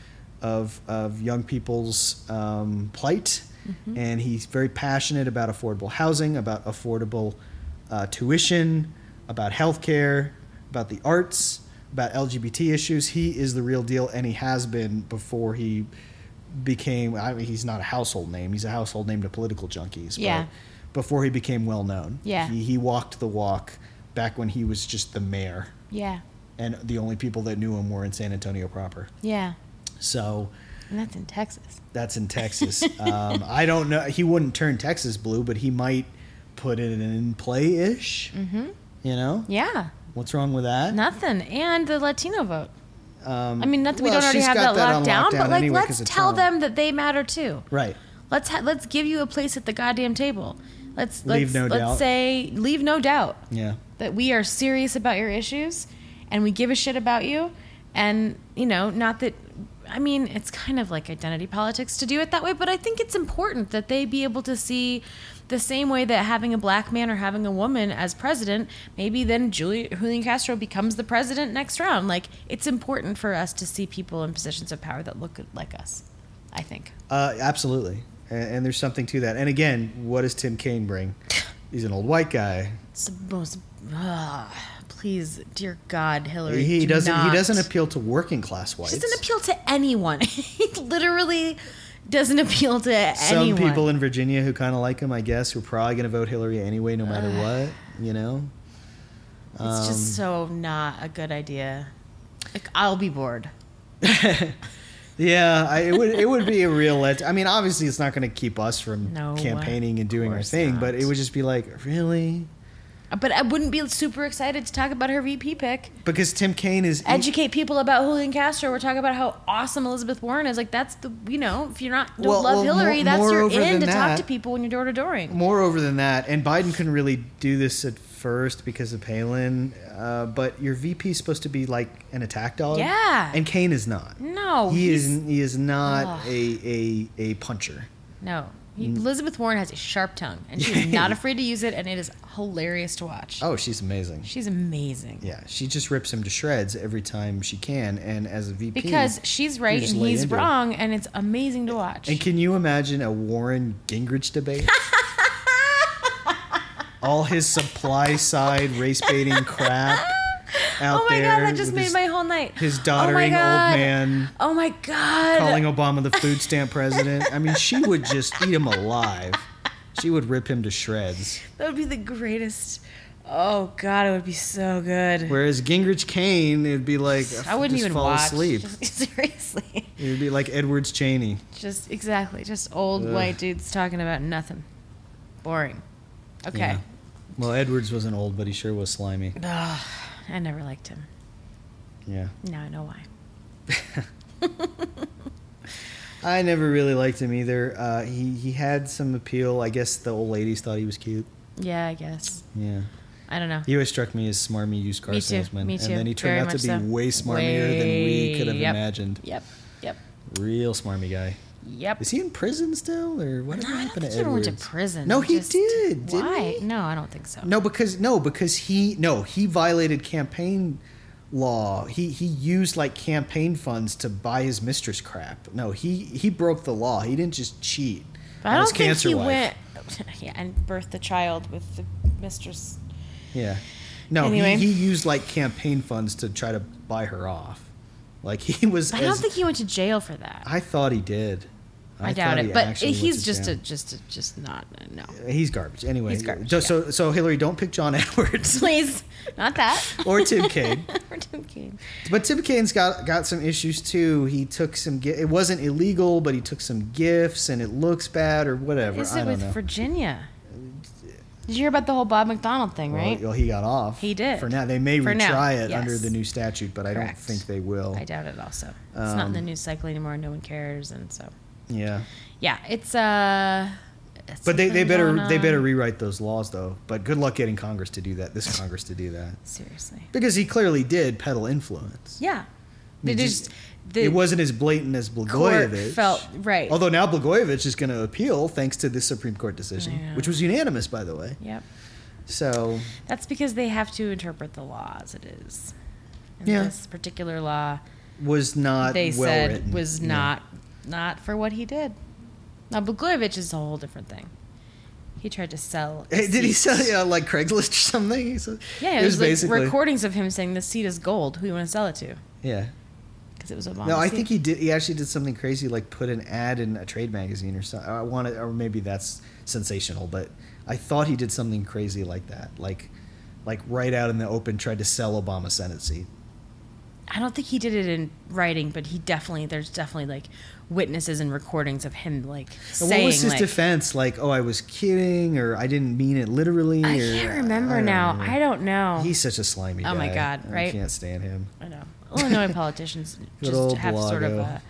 of young people's plight, and he's very passionate about affordable housing, about affordable tuition, about healthcare, about the arts, about LGBT issues. He is the real deal, and he has been before he became, he's not a household name. He's a household name to political junkies. Yeah. But before he became well known. Yeah. He walked the walk back when he was just the mayor. Yeah. And the only people that knew him were in San Antonio proper. Yeah. So. And that's in Texas. That's in Texas. I don't know. He wouldn't turn Texas blue, but he might put it in play-ish. Mm-hmm. Yeah. What's wrong with that? Nothing. And the Latino vote. Not that we don't already she's have got that locked down, but like anyway, let's tell them that they matter too. Right. Let's give you a place at the goddamn table. Let's Leave no doubt. Let's say leave no doubt. Yeah. That we are serious about your issues, and we give a shit about you, and not that. I mean, it's kind of like identity politics to do it that way, but I think it's important that they be able to see the same way that having a black man or having a woman as president, maybe then Julian Castro becomes the president next round. Like, it's important for us to see people in positions of power that look like us, I think. Absolutely. And there's something to that. And again, what does Tim Kaine bring? He's an old white guy. It's the most... please, dear God, Hillary, He doesn't not. appeal to working class whites. He doesn't appeal to anyone. He literally doesn't appeal to anyone. Some people in Virginia who kind of like him, I guess, who are probably going to vote Hillary anyway, no matter what. It's just so not a good idea. Like, I'll be bored. Yeah, it would be a real I mean, obviously, it's not going to keep us from campaigning and doing our thing, but it would just be like, really? But I wouldn't be super excited to talk about her VP pick. Because Tim Kaine is... Educate people about Julian Castro. We're talking about how awesome Elizabeth Warren is. Like, that's the, if you're not, don't love Hillary, that's your in to talk to people when you're door-to-dooring. Moreover than that, and Biden couldn't really do this at first because of Palin, but your VP is supposed to be like an attack dog. Yeah. And Kaine is not. No. He is not a puncher. No. Elizabeth Warren has a sharp tongue, and she's not afraid to use it, and it is hilarious to watch. Oh, she's amazing. She's amazing. Yeah, she just rips him to shreds every time she can, and as a VP... Because she's right and he's wrong, and it's amazing to watch. And can you imagine a Warren-Gingrich debate? All his supply-side race-baiting crap out there. Oh my God, that just made my whole night. His doddering old man. Oh my God. Calling Obama the food stamp president. I mean, she would just eat him alive. She would rip him to shreds. That would be the greatest Oh God, it would be so good. Whereas Gingrich Kane, it'd be like I wouldn't just even fall watch. asleep. Seriously. It'd be like Edwards Cheney. Just exactly. Just old white dudes talking about nothing. Boring. Okay. Yeah. Well, Edwards wasn't old, but he sure was slimy. Ugh, I never liked him. Yeah. Now I know why. I never really liked him either. He had some appeal. I guess the old ladies thought he was cute. Yeah, I guess. Yeah. I don't know. He always struck me as smarmy used car Me too, salesman. me too. And then he Very turned out to be much so. way smarmier than we could have imagined. Yep. Real smarmy guy. Yep. Is he in prison still, or whatever No, I don't happened think to he ever went Edwards? to prison. No, he Just- did. Didn't Why? he? No, I don't think so. No, because he violated campaign law. He used like campaign funds to buy his mistress crap. No, he broke the law. He didn't just cheat. But I on his don't think cancer he wife. went. Yeah, and birthed a child with the mistress. Yeah. No, Anyway. he used like campaign funds to try to buy her off. Like he was. I don't think he went to jail for that. I thought he did. I doubt thought it. he But actually went he's to just jail. not. No. He's garbage. Anyway, He's garbage, so Hillary, don't pick John Edwards Please, not that. or Tim Kaine. Or Tim Kaine. But Tim Kaine's got some issues too. He took some. It wasn't illegal, but he took some gifts, and it looks bad or whatever. Is I it don't with know. Virginia? Did you hear about the whole Bob McDonald thing, right? Well, he got off. He did. For now, they may For now, retry it yes. under the new statute, but I don't Correct. think they will. I doubt it also. It's not in the news cycle anymore. No one cares. And so, Yeah. yeah, it's But they something better going they on. better rewrite those laws though. But good luck getting Congress to do that. This Congress to do that Seriously. because he clearly did peddle influence. Yeah. It They just- just it wasn't as blatant as court Blagojevich. felt right. Although now Blagojevich is going to appeal thanks to this Supreme Court decision, I know. which was unanimous, by the way. Yep. So That's because they have to interpret the law as it is. And Yeah. this particular law, was not they well said, written. was Yeah. not for what he did. Now, Blagojevich is a whole different thing. He tried to sell. a Hey, did he seat. sell like Craigslist or something? He said, Yeah, it was like recordings of him saying, "This seat is gold. Who you want to sell it to?" Yeah. Because it was Obama. No, I think he did. He actually did something crazy, like put an ad in a trade magazine or something. I wanted, or maybe that's sensational, but I thought he did something crazy like that, like right out in the open, tried to sell Obama a Senate seat. I don't think he did it in writing, but there's definitely like witnesses and recordings of him like And saying. what was his like, defense? Like, oh, I was kidding, or I didn't mean it literally. I or, can't remember don't now. know. I don't know. He's such a slimy guy. Oh my God, I right? can't stand him. I know. Illinois politicians Good just old have sort of Balago.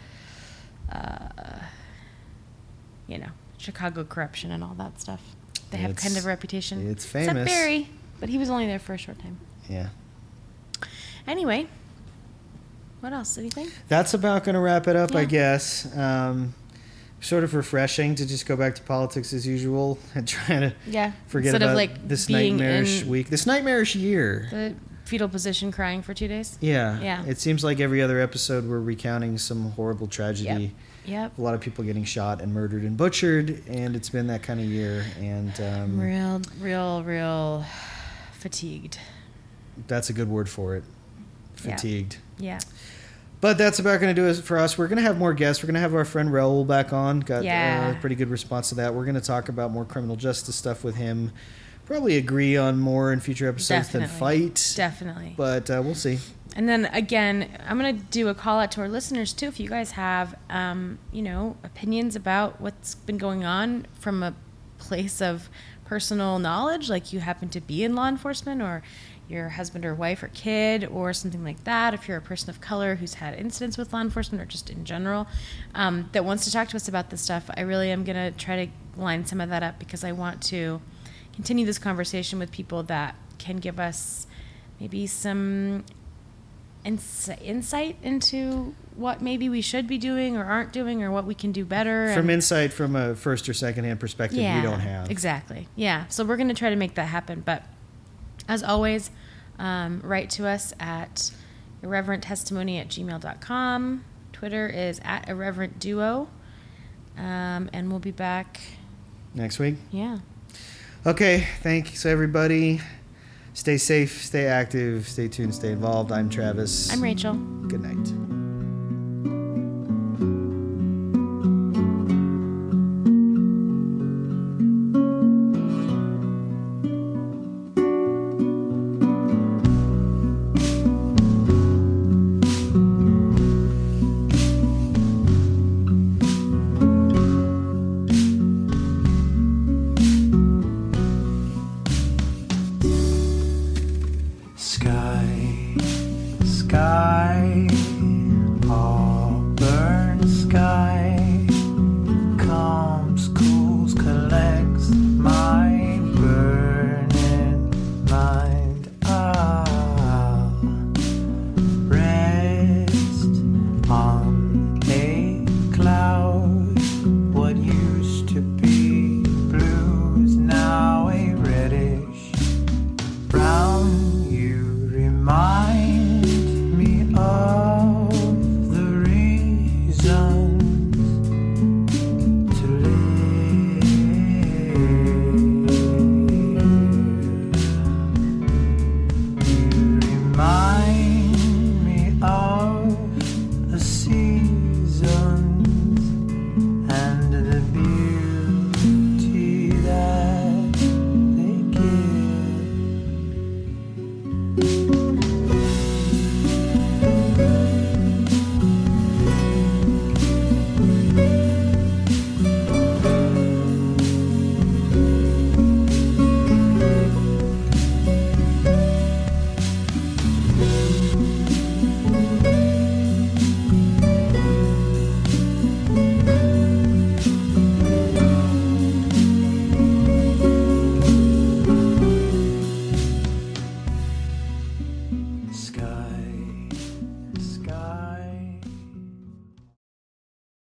Chicago corruption and all that stuff. They have It's- kind of a reputation. it's Except famous. Barry, but he was only there for a short time. Yeah. Anyway, what else? Anything? That's about going to wrap it up, I Yeah. guess. Sort of refreshing to just go back to politics as usual and try to Yeah. forget Instead about of like this being nightmarish in week, this nightmarish year. the fetal position crying for 2 days. Yeah. Yeah. It seems like every other episode we're recounting some horrible tragedy. Yep. A lot of people getting shot and murdered and butchered, and it's been that kind of year. And Real fatigued. that's a good word for it. Yeah. Fatigued. Yeah. But that's about going to do it for us. We're going to have more guests. We're going to have our friend Raul back on. Got Yeah. a pretty good response to that. We're going to talk about more criminal justice stuff with him. Probably agree on more in future episodes than fight. Definitely. But we'll see. And then again, I'm going to do a call out to our listeners too. If you guys have, opinions about what's been going on from a place of personal knowledge, like you happen to be in law enforcement or your husband or wife or kid or something like that, if you're a person of color who's had incidents with law enforcement or just in general, that wants to talk to us about this stuff, I really am going to try to line some of that up because I want to continue this conversation with people that can give us maybe some insight into what maybe we should be doing or aren't doing or what we can do better. From insight from a first or second hand perspective we don't have. Exactly. Yeah. So we're going to try to make that happen. But as always, write to us at irreverenttestimony@gmail.com. Twitter is at irreverentduo. And we'll be back. Next week? Yeah. Okay. Thanks, everybody. Stay safe, stay active, stay tuned, stay involved. I'm Travis. I'm Rachel. Good night. sky.